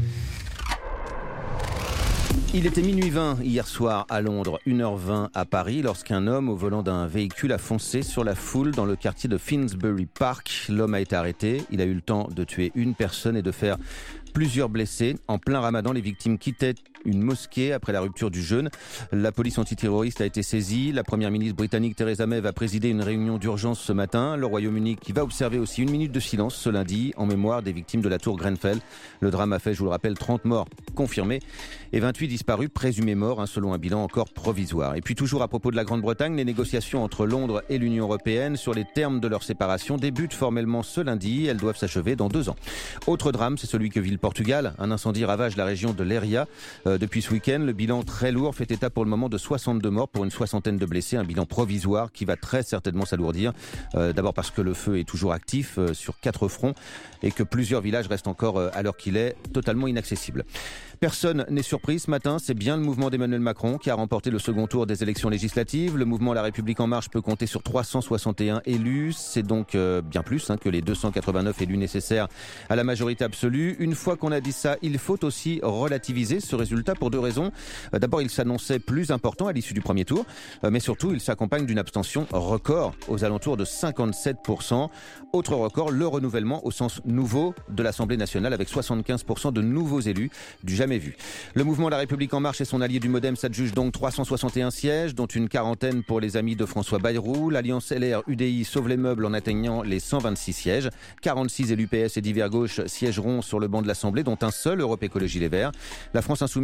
Il était minuit vingt hier soir à Londres, une heure vingt à Paris, lorsqu'un homme au volant d'un véhicule a foncé sur la foule dans le quartier de Finsbury Park. L'homme a été arrêté. Il a eu le temps de tuer une personne et de faire plusieurs blessés. En plein ramadan, les victimes quittaient une mosquée après la rupture du jeûne. La police antiterroriste a été saisie. La première ministre britannique Theresa May va présider une réunion d'urgence ce matin. Le Royaume-Uni qui va observer aussi une minute de silence ce lundi en mémoire des victimes de la tour Grenfell. Le drame a fait, je vous le rappelle, trente morts confirmés et vingt-huit disparus présumés morts, hein, selon un bilan encore provisoire. Et puis toujours à propos de la Grande-Bretagne, les négociations entre Londres et l'Union européenne sur les termes de leur séparation débutent formellement ce lundi. Elles doivent s'achever dans deux ans. Autre drame, c'est celui que vit le Portugal. Un incendie ravage la région de Leiria. Euh, depuis ce week-end, le bilan très lourd fait état pour le moment de soixante-deux morts pour une soixantaine de blessés. Un bilan provisoire qui va très certainement s'alourdir. Euh, d'abord parce que le feu est toujours actif euh, sur quatre fronts et que plusieurs villages restent encore, euh, à l'heure qu'il est, totalement inaccessibles. Personne n'est surpris ce matin, c'est bien le mouvement d'Emmanuel Macron qui a remporté le second tour des élections législatives. Le mouvement La République En Marche peut compter sur trois cent soixante et un élus. C'est donc euh, bien plus hein, que les deux cent quatre-vingt-neuf élus nécessaires à la majorité absolue. Une fois qu'on a dit ça, il faut aussi relativiser ce résultat pour deux raisons. Euh, d'abord, il s'annonçait plus important à l'issue du premier tour, euh, mais surtout, il s'accompagne d'une abstention record aux alentours de cinquante-sept pour cent. Autre record, le renouvellement au sens nouveau de l'Assemblée nationale avec soixante-quinze pour cent de nouveaux élus du jamais vu. Le mouvement La République En Marche et son allié du Modem s'adjuge donc trois cent soixante et un sièges, dont une quarantaine pour les amis de François Bayrou. L'Alliance L R U D I sauve les meubles en atteignant les cent vingt-six sièges. quarante-six élus P S et divers gauche siégeront sur le banc de l'Assemblée, dont un seul Europe Écologie Les Verts. La France Insoumise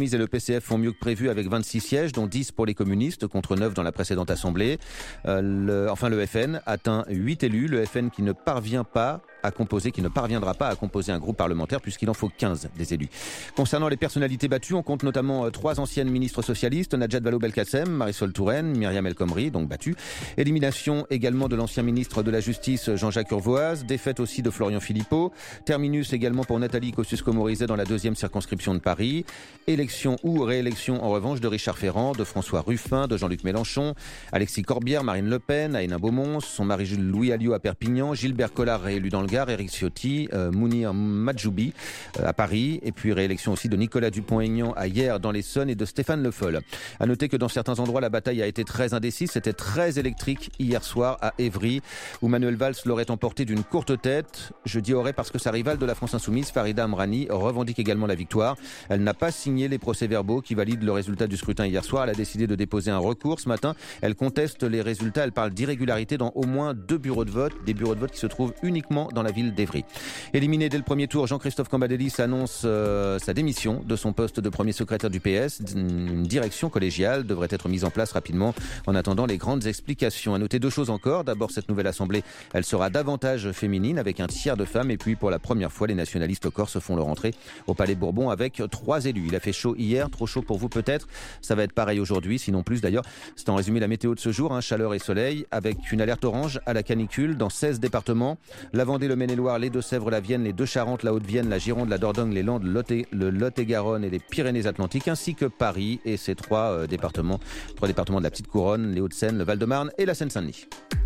Insoumise et le P C F font mieux que prévu avec vingt-six sièges, dont dix pour les communistes, contre neuf dans la précédente assemblée. Euh, le, enfin, le F N atteint huit élus. Le F N qui ne parvient pas à composer, qui ne parviendra pas à composer un groupe parlementaire puisqu'il en faut quinze des élus. Concernant les personnalités battues, on compte notamment euh, trois anciennes ministres socialistes, Najat Vallaud-Belkacem, Marisol Touraine, Myriam El Khomri, donc battue. Élimination également de l'ancien ministre de la Justice, Jean-Jacques Urvoas. Défaite aussi de Florian Philippot. Terminus également pour Nathalie Kosciusko-Morizet dans la deuxième circonscription de Paris. Élection ou réélection en revanche de Richard Ferrand, de François Ruffin, de Jean-Luc Mélenchon, Alexis Corbière, Marine Le Pen, Hénin Beaumont, son mari Louis Alliot à Perpignan, Gilbert Collard réélu dans le Gard, Éric Ciotti, euh, Mounir Majoubi euh, à Paris, et puis réélection aussi de Nicolas Dupont-Aignan à Hyères dans l'Essonne et de Stéphane Le Foll. À noter que dans certains endroits, la bataille a été très indécise. C'était très électrique hier soir à Évry, où Manuel Valls l'aurait emporté d'une courte tête. Je dis aurait parce que sa rivale de la France Insoumise, Farida Amrani, revendique également la victoire. Elle n'a pas signé les procès-verbaux qui valident le résultat du scrutin hier soir. Elle a décidé de déposer un recours ce matin. Elle conteste les résultats. Elle parle d'irrégularité dans au moins deux bureaux de vote, des bureaux de vote qui se trouvent uniquement dans la ville d'Évry. Éliminé dès le premier tour, Jean-Christophe Cambadélis annonce euh, sa démission de son poste de premier secrétaire du P S. Une direction collégiale devrait être mise en place rapidement en attendant les grandes explications. À noter deux choses encore. D'abord, cette nouvelle assemblée, elle sera davantage féminine avec un tiers de femmes. Et puis, pour la première fois, les nationalistes corses font leur entrée au Palais Bourbon avec trois élus. Il a fait chaud hier, trop chaud pour vous peut-être. Ça va être pareil aujourd'hui, sinon plus d'ailleurs. C'est en résumé la météo de ce jour, hein, chaleur et soleil, avec une alerte orange à la canicule dans seize départements. La Vendée, le Maine-et-Loire, les Deux-Sèvres, la Vienne, les Deux-Charentes, la Haute-Vienne, la Gironde, la Dordogne, les Landes, le Lot-et-Garonne et les Pyrénées-Atlantiques, ainsi que Paris et ses trois euh, départements, trois départements de la Petite Couronne, les Hauts-de-Seine, le Val-de-Marne et la Seine-Saint-Denis.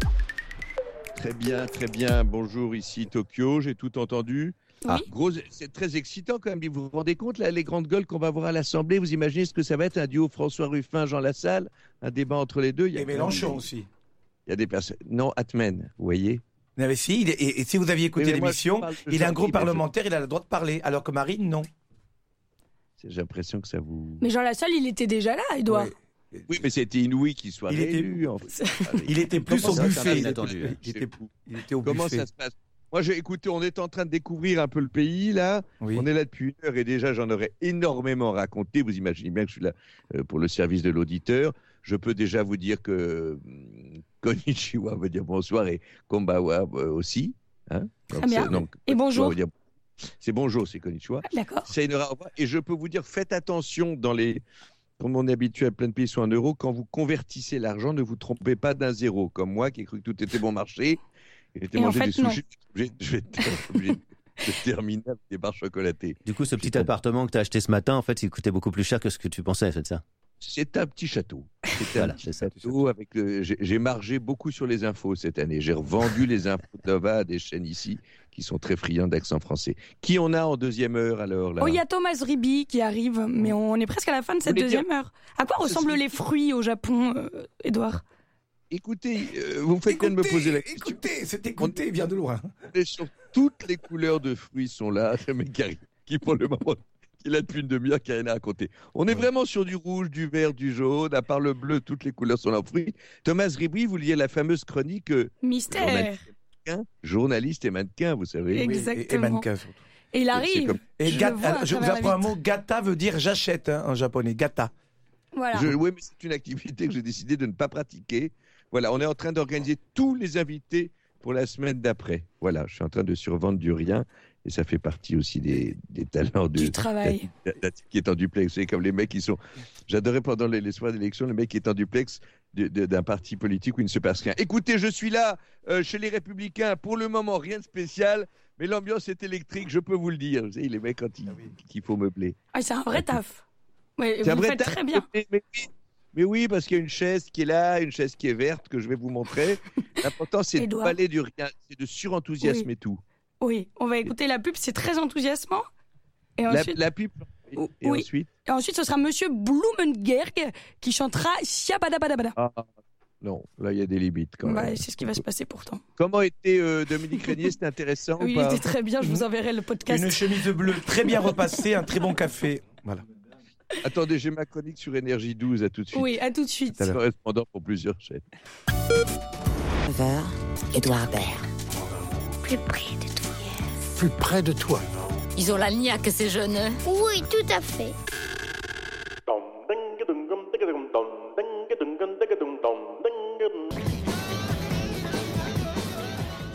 Très bien, très bien. Bonjour, ici Tokyo, j'ai tout entendu. Ah, gros, c'est très excitant quand même. Vous vous rendez compte, là, les grandes gueules qu'on va voir à l'Assemblée, vous imaginez ce que ça va être, un duo François Ruffin, Jean Lassalle, un débat entre les deux. Il y a et Mélenchon des... aussi. Il y a des personnes. Non, Atmen, vous voyez. Mais si, il est... et, et si vous aviez écouté l'émission, il a un groupe parlementaire, il a le droit de parler, alors que Marine, non. J'ai l'impression que ça vous... Mais Jean Lassalle, il était déjà là, Edouard. Oui. Oui, mais c'était inouï qu'il soit il réélu. Était... En fait. Il était plus au buffet. Il était, il était, il était au Comment buffet. Ça se passe? Moi, j'ai écouté, on est en train de découvrir un peu le pays, là. Oui. On est là depuis une heure et déjà, j'en aurais énormément raconté. Vous imaginez bien que je suis là euh, pour le service de l'auditeur. Je peux déjà vous dire que hum, Konnichiwa veut dire bonsoir et Konbawa euh, aussi. Hein donc, bien. Donc, et bonjour. Dire, c'est bonjour, c'est Konnichiwa. D'accord. C'est une... Et je peux vous dire, faites attention dans les... Comme on est habitué à plein de pays sur un euro, quand vous convertissez l'argent, ne vous trompez pas d'un zéro. Comme moi, qui ai cru que tout était bon marché. J'ai mangé en fait, des sushis, je vais être obligé de terminer avec des barres chocolatées. Du coup, ce petit appartement que tu as acheté ce matin, en fait, il coûtait beaucoup plus cher que ce que tu pensais, c'est ça? C'est un petit château. C'est voilà, un petit château avec le... j'ai, j'ai margé beaucoup sur les infos cette année. J'ai revendu les infos d'Ava à des chaînes ici qui sont très friands d'accent français. Qui on a en deuxième heure alors là? Oh, il y a Thomas Ribi qui arrive, mais on est presque à la fin de cette deuxième dire... heure. À quoi ressemblent les fruits au Japon, euh, Edouard? Écoutez, euh, vous me faites écoutez, bien de me poser la question. Écoutez, c'est écouté, vient de loin. Sur toutes les couleurs de fruits sont là. C'est un mec qui, arrive, qui pour le moment, qui est là depuis une demi-heure, qui n'a rien à raconter. On est vraiment sur du rouge, du vert, du jaune. À part le bleu, toutes les couleurs sont là en fruits. Thomas Ribri, vous liez la fameuse chronique Mystère. Journaliste et mannequin, vous savez. Exactement. Et, et mannequin surtout. Et il arrive. Comme... Et je, gata, je vous apprends un mot. Gata veut dire j'achète hein, en japonais. Gata. Voilà. Je, oui, mais c'est une activité que j'ai décidé de ne pas pratiquer. Voilà, on est en train d'organiser tous les invités pour la semaine d'après. Voilà, je suis en train de survendre du rien et ça fait partie aussi des, des talents de, du travail. Qui est en duplex. C'est comme les mecs qui sont. J'adorais pendant les, les soirs d'élection le mec qui est en duplex de, de, d'un parti politique où il ne se passe rien. Écoutez, je suis là euh, chez les Républicains. Pour le moment, rien de spécial, mais l'ambiance est électrique, je peux vous le dire. Vous savez, les mecs quand il, ah oui. qu'il faut meubler. Ah, c'est un vrai taf. Ouais, c'est vous un vrai faites taf, très bien. Mais, mais, mais, Mais oui, parce qu'il y a une chaise qui est là, une chaise qui est verte, que je vais vous montrer. L'important, c'est de parler du rien, c'est de surenthousiasmer oui. tout. Oui, on va écouter la pub, c'est très enthousiasmant. Et ensuite... la, la pub, et oui. ensuite Et ensuite, ce sera Monsieur Blumengerg qui chantera Siabadabadabada. Ah, non, là, il y a des limites quand même. Bah, c'est ce qui va se passer pourtant. Comment était euh, Dominique Régnier? C'était intéressant Oui, ou pas? il était très bien, je vous enverrai le podcast. Une chemise bleue, très bien repassée, un très bon café. Voilà. Attendez, j'ai ma chronique sur Énergie douze, à tout de suite. Oui, à tout de suite. C'est correspondant pour plusieurs chaînes. neuf heures, Edouard Baird. Plus près de toi. Plus près de toi. Ils ont la niaque, ces jeunes. Oui, tout à fait.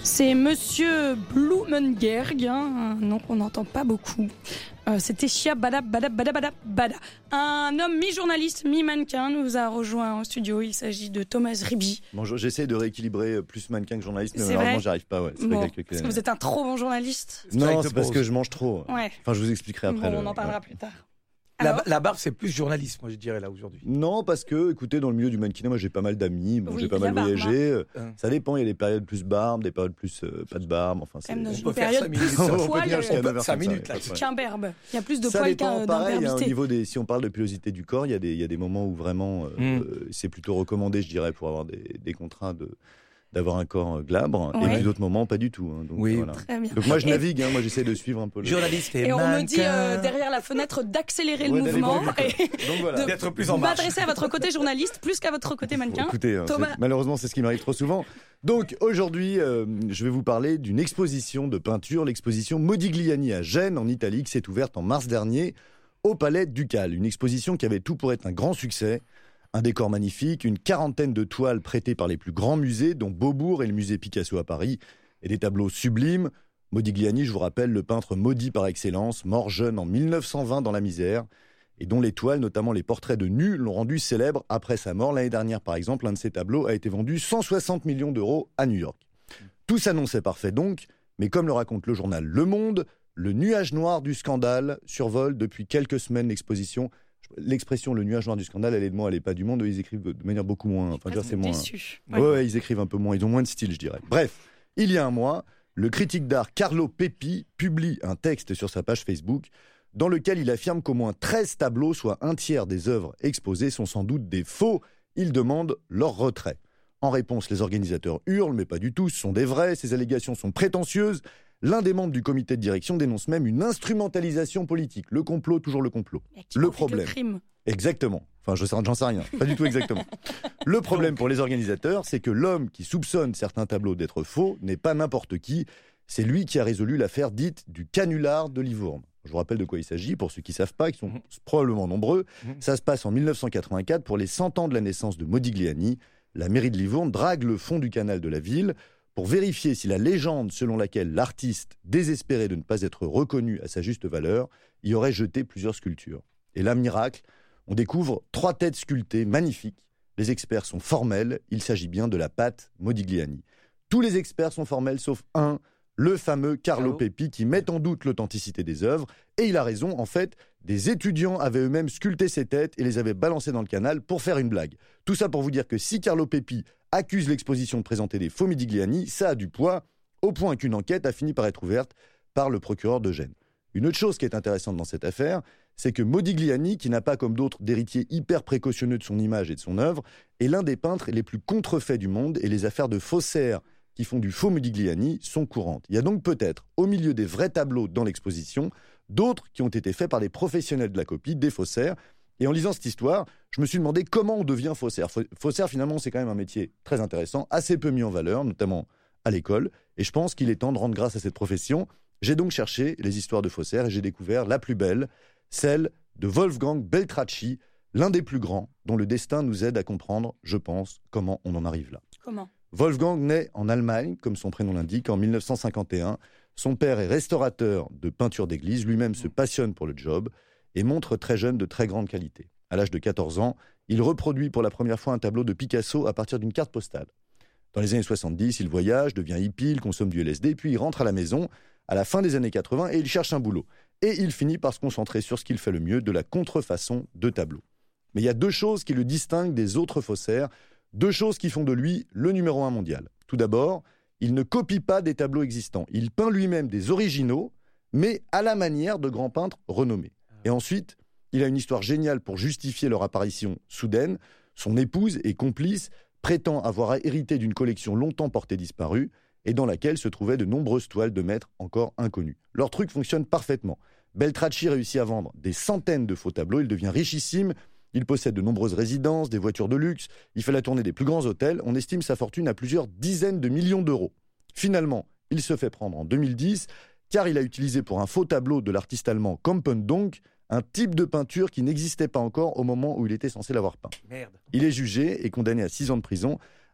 C'est Monsieur Blumengerg, hein, un nom qu'on n'entend pas beaucoup. Euh, C'était Chia Bada Bada Bada Bada Bada. Un homme mi-journaliste, mi-mannequin nous a rejoint en studio. Il s'agit de Thomas Riby. Bonjour, j'essaie de rééquilibrer plus mannequin que journaliste, mais C'est malheureusement, vrai j'y arrive pas. Ouais. Ça Bon, fait quelques parce que années. vous êtes un trop bon journaliste. Non, c'est parce que je mange trop. Ouais. Enfin, je vous expliquerai après. Bon, le- on en parlera ouais. plus tard. La, la barbe, c'est plus journaliste, moi, je dirais, là, aujourd'hui. Non, parce que, écoutez, dans le milieu du mannequinat, moi j'ai pas mal d'amis, bon, Oui, j'ai pas la mal barbe, voyagé. hein. euh, Ça dépend, il y a des période plus barbe, des périodes plus euh, pas de barbe. Enfin, c'est... Même dans on une peut période faire plus cinq minutes. On peut poil, tenir jusqu'à euh, neuf heures cinq comme ça, minutes, ouais, là, pas de problème. qu'un berbe. Il y a plus de Ça poils dépend, qu'un pareil, hein, au d'imberbité. niveau des, si on parle de pilosité du corps, il y a des, il y a des moments où vraiment euh, Mm. euh, c'est plutôt recommandé, je dirais, pour avoir des, des contraints de d'avoir un corps glabre, et Ouais. puis d'autres moments pas du tout. hein. Donc, Oui, voilà. très bien. Donc moi je Et- navigue, hein, moi j'essaie de suivre un peu le Journaliste et Et on me mannequin. dit euh, derrière la fenêtre d'accélérer Ouais, le d'aller mouvement plus vite. et Donc voilà. de D'être plus en marche. m'adresser à votre côté journaliste plus qu'à votre côté mannequin. Écoutez, hein, Thomas, c'est- malheureusement, c'est ce qui m'arrive trop souvent. Donc, aujourd'hui, euh, je vais vous parler d'une exposition de peinture, l'exposition Modigliani à Gênes, en Italie, qui s'est ouverte en mars dernier au Palais Ducal. Une exposition qui avait tout pour être un grand succès. Un décor magnifique, une quarantaine de toiles prêtées par les plus grands musées, dont Beaubourg et le musée Picasso à Paris, et des tableaux sublimes. Modigliani, je vous rappelle, le peintre maudit par excellence, mort jeune en mille neuf cent vingt dans la misère, et dont les toiles, notamment les portraits de nus, l'ont rendu célèbre après sa mort. L'année dernière, par exemple, un de ses tableaux a été vendu cent soixante millions d'euros à New York. Tout s'annonçait parfait donc, mais comme le raconte le journal Le Monde, le nuage noir du scandale survole depuis quelques semaines l'exposition. L'expression le nuage noir du scandale, elle est de moi, elle n'est pas du Monde. Eux, ils écrivent de manière beaucoup moins. Enfin, dire, c'est moins. déçu. Ouais, ouais, ils écrivent un peu moins. Ils ont moins de style, je dirais. Bref, il y a un mois, le critique d'art Carlo Pepi publie un texte sur sa page Facebook dans lequel il affirme qu'au moins treize tableaux, soit un tiers des œuvres exposées, sont sans doute des faux. Il demande leur retrait. En réponse, les organisateurs hurlent, mais pas du tout, ce sont des vrais, ces allégations sont prétentieuses. L'un des membres du comité de direction dénonce même une instrumentalisation politique. Le complot, toujours le complot. Le problème. le crime. Exactement. Enfin, je sais, j'en sais rien. Pas du tout exactement. Le problème pour les organisateurs, c'est que l'homme qui soupçonne certains tableaux d'être faux n'est pas n'importe qui. C'est lui qui a résolu l'affaire dite du canular de Livourne. Je vous rappelle de quoi il s'agit, pour ceux qui ne savent pas, qui sont probablement nombreux. Ça se passe en mille neuf cent quatre-vingt-quatre, pour les cent ans de la naissance de Modigliani. La mairie de Livourne drague le fond du canal de la ville pour vérifier si la légende selon laquelle l'artiste, désespéré de ne pas être reconnu à sa juste valeur, y aurait jeté plusieurs sculptures. Et là, miracle, on découvre trois têtes sculptées magnifiques. Les experts sont formels, il s'agit bien de la pâte Modigliani. Tous les experts sont formels sauf un, le fameux Carlo Pepi, qui met en doute l'authenticité des œuvres. Et il a raison, en fait, des étudiants avaient eux-mêmes sculpté ces têtes et les avaient balancées dans le canal pour faire une blague. Tout ça pour vous dire que si Carlo Pepi accuse l'exposition de présenter des faux Modigliani, ça a du poids, au point qu'une enquête a fini par être ouverte par le procureur de Gênes. Une autre chose qui est intéressante dans cette affaire, c'est que Modigliani, qui n'a pas comme d'autres d'héritier hyper précautionneux de son image et de son œuvre, est l'un des peintres les plus contrefaits du monde, et les affaires de faussaires qui font du faux Modigliani sont courantes. Il y a donc peut-être, au milieu des vrais tableaux dans l'exposition, d'autres qui ont été faits par des professionnels de la copie, des faussaires. Et en lisant cette histoire, je me suis demandé comment on devient faussaire. Faussaire, finalement, c'est quand même un métier très intéressant, assez peu mis en valeur, notamment à l'école. Et je pense qu'il est temps de rendre grâce à cette profession. J'ai donc cherché les histoires de faussaires et j'ai découvert la plus belle, celle de Wolfgang Beltracchi, l'un des plus grands, dont le destin nous aide à comprendre, je pense, comment on en arrive là. Comment ? Wolfgang naît en Allemagne, comme son prénom l'indique, en mille neuf cent cinquante et un. Son père est restaurateur de peinture d'église, lui-même se passionne pour le job et montre très jeune de très grande qualité. À l'âge de quatorze ans, il reproduit pour la première fois un tableau de Picasso à partir d'une carte postale. Dans les années soixante-dix, il voyage, devient hippie, il consomme du L S D, puis il rentre à la maison à la fin des années quatre-vingts et il cherche un boulot. Et il finit par se concentrer sur ce qu'il fait le mieux, de la contrefaçon de tableaux. Mais il y a deux choses qui le distinguent des autres faussaires, deux choses qui font de lui le numéro un mondial. Tout d'abord, il ne copie pas des tableaux existants. Il peint lui-même des originaux, mais à la manière de grands peintres renommés. Et ensuite, il a une histoire géniale pour justifier leur apparition soudaine. Son épouse et complice prétend avoir hérité d'une collection longtemps portée disparue et dans laquelle se trouvaient de nombreuses toiles de maîtres encore inconnues. Leur truc fonctionne parfaitement. Beltracchi réussit à vendre des centaines de faux tableaux, il devient richissime, il possède de nombreuses résidences, des voitures de luxe, il fait la tournée des plus grands hôtels, on estime sa fortune à plusieurs dizaines de millions d'euros. Finalement, il se fait prendre en deux mille dix, car il a utilisé pour un faux tableau de l'artiste allemand Campendonck un type de peinture qui n'existait pas encore au moment où il était censé l'avoir peint. Merde. Il est jugé et condamné à six ans de prison,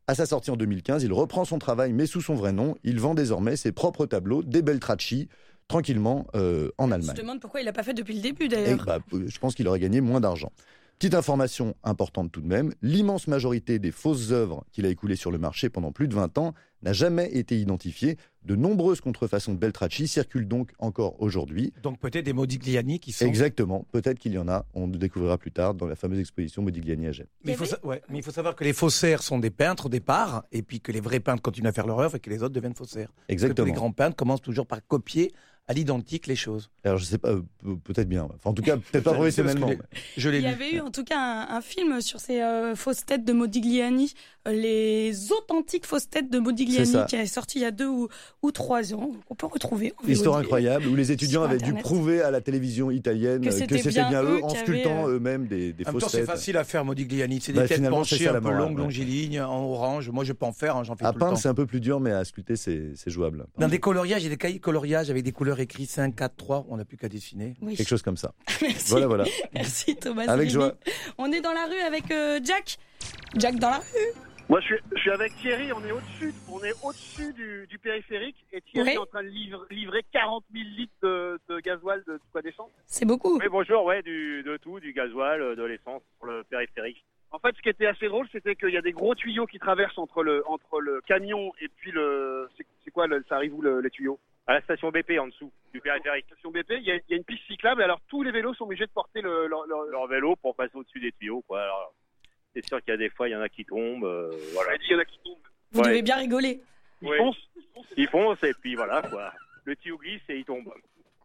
À sa sortie en deux mille quinze, il reprend son travail, mais sous son vrai nom. Il vend désormais ses propres tableaux, des Beltracchi, tranquillement euh, en Allemagne. Je me demande pourquoi il l'a pas fait depuis le début, Et, d'ailleurs. bah, je pense qu'il aurait gagné moins d'argent. Petite information importante tout de même, l'immense majorité des fausses œuvres qu'il a écoulées sur le marché pendant plus de vingt ans n'a jamais été identifiée. De nombreuses contrefaçons de Beltracchi circulent donc encore aujourd'hui. Donc peut-être des Modigliani qui sont... Exactement, peut-être qu'il y en a, on le découvrira plus tard dans la fameuse exposition Modigliani à Gênes. Mais il, faut sa- ouais, mais il faut savoir que les faussaires sont des peintres au départ, et puis que les vrais peintres continuent à faire leur œuvre et que les autres deviennent faussaires. Exactement. Parce que les grands peintres commencent toujours par copier à l'identique les choses. Alors je sais pas, euh, peut-être bien. Enfin, en tout cas, peut-être pas professionnellement. Je l'ai Il y lu. avait eu en tout cas un, un film sur ces euh, fausses têtes de Modigliani, euh, les authentiques fausses têtes de C'est Modigliani, ça. qui est sorti il y a deux ou, ou trois ans, qu'on peut retrouver. en Histoire V O D. incroyable où les étudiants Sur avaient dû Internet. prouver à la télévision italienne Que que c'était c'était bien bien, eux eux en qui sculptant avaient, euh, eux-mêmes des, des En même temps, fausses c'est têtes. facile à faire, Modigliani. C'est des Bah, têtes finalement, penchées c'est ça, un la peu morale, longues, ouais. longilignes, en orange. Moi, je peux en faire, hein, j'en fais À tout le peindre, temps. c'est un peu plus dur, mais à sculpter, c'est c'est jouable. Dans des coloriages, il y a des cahiers de coloriage avec des couleurs écrites cinq, quatre, trois, on n'a plus qu'à dessiner. Oui. Quelque chose comme ça. Merci. Voilà, voilà. Merci Thomas. Avec Rémy. joie. On est dans la rue avec euh, Jack. Jack dans la rue. Moi, je suis, je suis avec Thierry, on est au-dessus, on est au-dessus du, du périphérique, et Thierry Oui. est en train de livre- livrer quarante mille litres de, de gasoil de, de quoi d'essence. C'est beaucoup. Oui, bonjour, ouais, du, de tout, du gasoil, euh, de l'essence pour le périphérique. En fait, ce qui était assez drôle, c'était qu'il y a des gros tuyaux qui traversent entre le, entre le camion et puis le... C'est, c'est quoi, le, ça arrive où le, les tuyaux? À la station B P en dessous du périphérique. Station B P, il y, a, il y a une piste cyclable, alors tous les vélos sont obligés de porter le, leur, leur- Leur vélo pour passer au-dessus des tuyaux, quoi. Alors, c'est sûr qu'il y a des fois, il y en a qui tombent, euh, voilà. Il y en a qui tombent. Vous Ouais. devez bien rigoler. Ils Ouais. foncent. Ils foncent et puis voilà, quoi. Le tuyau glisse et il tombe.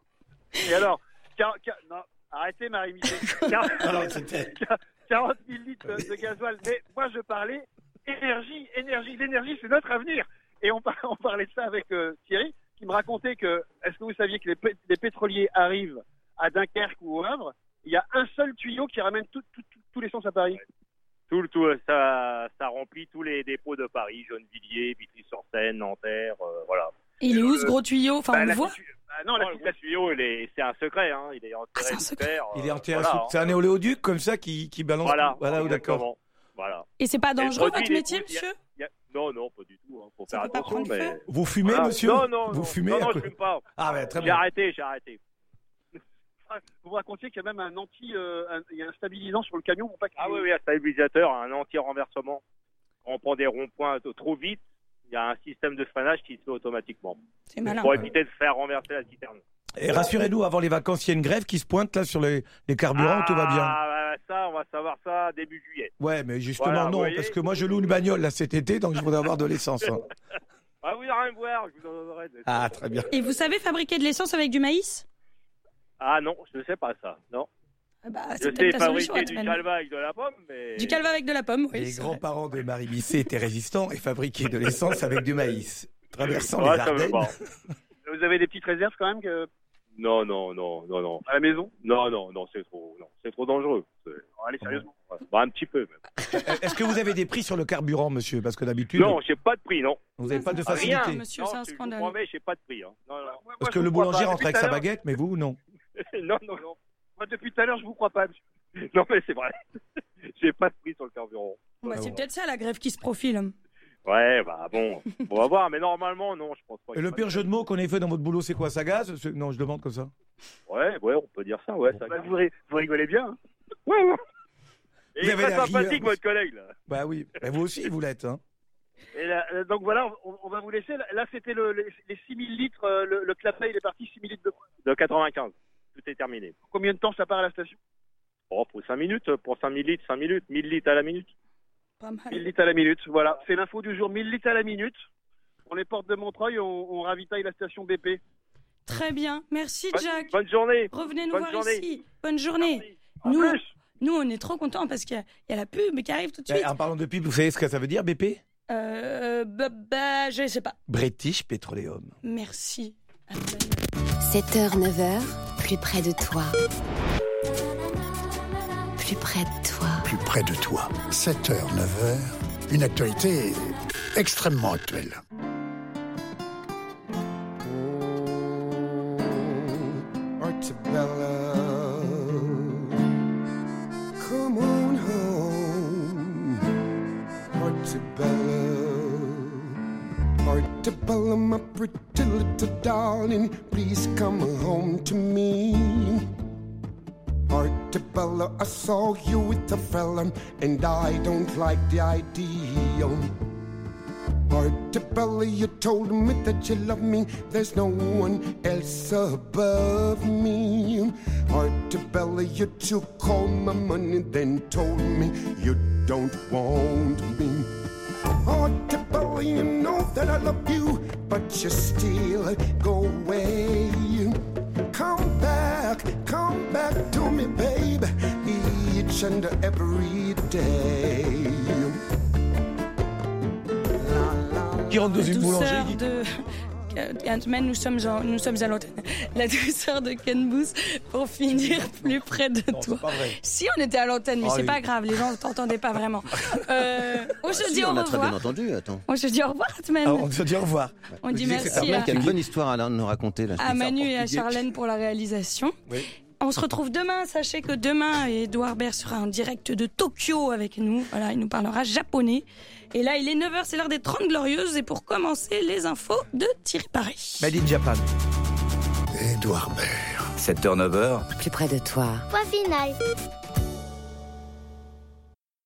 Et alors, car, car- non, arrêtez Marie Michel. Car- Alors, c'était- quarante mille litres de, de gasoil. Mais moi, je parlais énergie, énergie. L'énergie, c'est notre avenir. Et on, par- on parlait de ça avec euh, Thierry, qui me racontait que, est-ce que vous saviez que les, pé- les pétroliers arrivent à Dunkerque ou au Havre, il y a un seul tuyau qui ramène tout, tout, tout, tout l'essence à Paris. Tout le tout, ça, ça remplit tous les dépôts de Paris, Gennevilliers, Vitry-sur-Seine, Nanterre, euh, voilà. Il est où ce gros tuyau? Enfin, Bah, on le la voit. situ- bah, non, la, le tuyau, il est- c'est un secret, hein. Il est enterré un sous secret. terre. Il est euh, enterré voilà, sous- hein. C'est un éoléoduc comme ça qui, qui balance. Voilà, voilà oui, d'accord. exactement. Voilà. Et c'est pas Et le dangereux produit, votre il est métier, tout- il y a- monsieur? il y a- Non, non, pas du tout. Hein. Faut Ça faire peut pas attention, prendre mais. feu Vous fumez, Voilà. monsieur? Non, non, Vous non. fumez Non, à non, je côté- fume pas. Ah, ouais, très J'ai bien. arrêté, j'ai arrêté. Vous racontiez qu'il y a même un anti, euh, un- il y a un stabilisant sur le camion pour pas qu'il... Ah oui, oui, un stabilisateur, un anti-renversement. Quand on prend des ronds-points t- trop vite, il y a un système de freinage qui se fait automatiquement. C'est malin. Pour éviter de faire renverser la citerne. Et rassurez-nous, avant les vacances, il y a une grève qui se pointe là sur les, les carburants, tout va bien. Ah, ça, on va savoir ça début juillet. Ouais, mais justement Voilà, vous non, voyez. parce que moi je loue une bagnole là cet été, donc je voudrais avoir de l'essence. hein. Ah, vous n'allez rien voir, je vous en donnerai. Ah, très bien. Et vous savez fabriquer de l'essence avec du maïs? Ah non, je ne sais pas ça, non. Ah bah, Je c'est peut-être sais la solution. fabriquer du naturellement. calva avec de la pomme, mais... Du calva avec de la pomme, oui. Les c'est grands-parents de Marie Misset étaient résistants et fabriquaient de l'essence avec du maïs. Traversant Ouais, les ça me Ardennes. va. Vous avez des petites réserves quand même que... Non, non, non, non, non. à la maison? Non, non, non, c'est trop, non, c'est trop dangereux. C'est- Allez, sérieusement. Ouais. Bah, un petit peu, même. Est-ce que vous avez des prix sur le carburant, monsieur? Parce que d'habitude, Non, j'ai pas de prix, non. vous n'avez pas de Ah, rien. facilité. Monsieur, Non, c'est un je vous scandale. promets, j'ai pas de prix. Hein. Non, non. Moi, Parce je que vous le crois boulanger pas. rentre Depuis avec tout à sa l'heure- baguette, mais vous, non. non, non, non. Moi, depuis tout à l'heure, je vous crois pas. monsieur. Non, mais c'est vrai. J'ai pas de prix sur le carburant. Bah, c'est peut-être ça la grève qui se profile. Ouais, bah bon, on va voir, mais normalement, non, je pense pas. Et qu'il le fasse pire ça. jeu de mots qu'on ait fait dans votre boulot, c'est quoi? Ça gaz? C'est- Non, je demande comme ça. Ouais, ouais, on peut dire ça, ouais. Ça... Bah, vous, ri- vous rigolez bien. Hein. Ouais, ouais. Et Vous il est avez très la sympathique, rigueur. votre collègue, là. Bah oui, et vous aussi, vous l'êtes. Hein. Et là, euh, donc voilà, on, on va vous laisser. Là, c'était le, les, les six mille litres. euh, Le, le clapet, il est parti six mille litres de quoi? De quatre-vingt-quinze. Tout est terminé. Combien de temps ça part à la station? Oh, pour cinq minutes, pour cinq mille litres, cinq minutes, mille litres à la minute. Pas mal. mille litres à la minute. Voilà, c'est l'info du jour. mille litres à la minute. On est porte de Montreuil, on, on ravitaille la station B P. Très bien. Merci, Bonne- Jack. Bonne journée. Revenez nous Bonne voir journée. ici. Bonne journée. En Nous, plus, nous, on est trop contents parce qu'il y, a- il y a la pub qui arrive tout de Eh, suite. en parlant de pub, vous savez ce que ça veut dire, B P? Euh, bah, bah, je sais pas. British Petroleum. Merci. sept heures, neuf heures, plus près de toi. Plus près de toi. Plus près de toi. sept heures, neuf heures, une actualité extrêmement actuelle. Artibella, come on home. Portobello, Portobello, my pretty little darling, please come home to me. Portobello, I saw you with a fella, and I don't like the idea. Portobello, you told me that you love me, there's no one else above me. Portobello, you took all my money, then told me you don't want me. Portobello, you know that I love you, but you still go away. Come back, come back to me, babe, each and every day. Qui rentre dans une boulangerie. De... Ant-Man, nous sommes, en... nous sommes à l'antenne. La douceur de Ken Booth pour finir plus près de non, toi. C'est pas vrai. Si, on était à l'antenne, mais oh, c'est oui. pas grave, les gens ne t'entendaient pas vraiment. Euh, on se si, dit on au a revoir. très bien entendu, attends. On se dit au revoir, Ant-Man. Ah, on se dit au revoir. On dit Je merci c'est à... Il y a une bonne histoire à nous raconter. Là, à Manu et à Charlène pour la réalisation. Oui. On se retrouve demain. Sachez que demain, Edouard Baird sera en direct de Tokyo avec nous. Voilà, il nous parlera japonais. Et là, il est neuf heures, c'est l'heure des trente Glorieuses. Et pour commencer, les infos de Thierry Paré. Made in Japan. Edouard Baird. sept heures, neuf heures. Plus près de toi. Point final.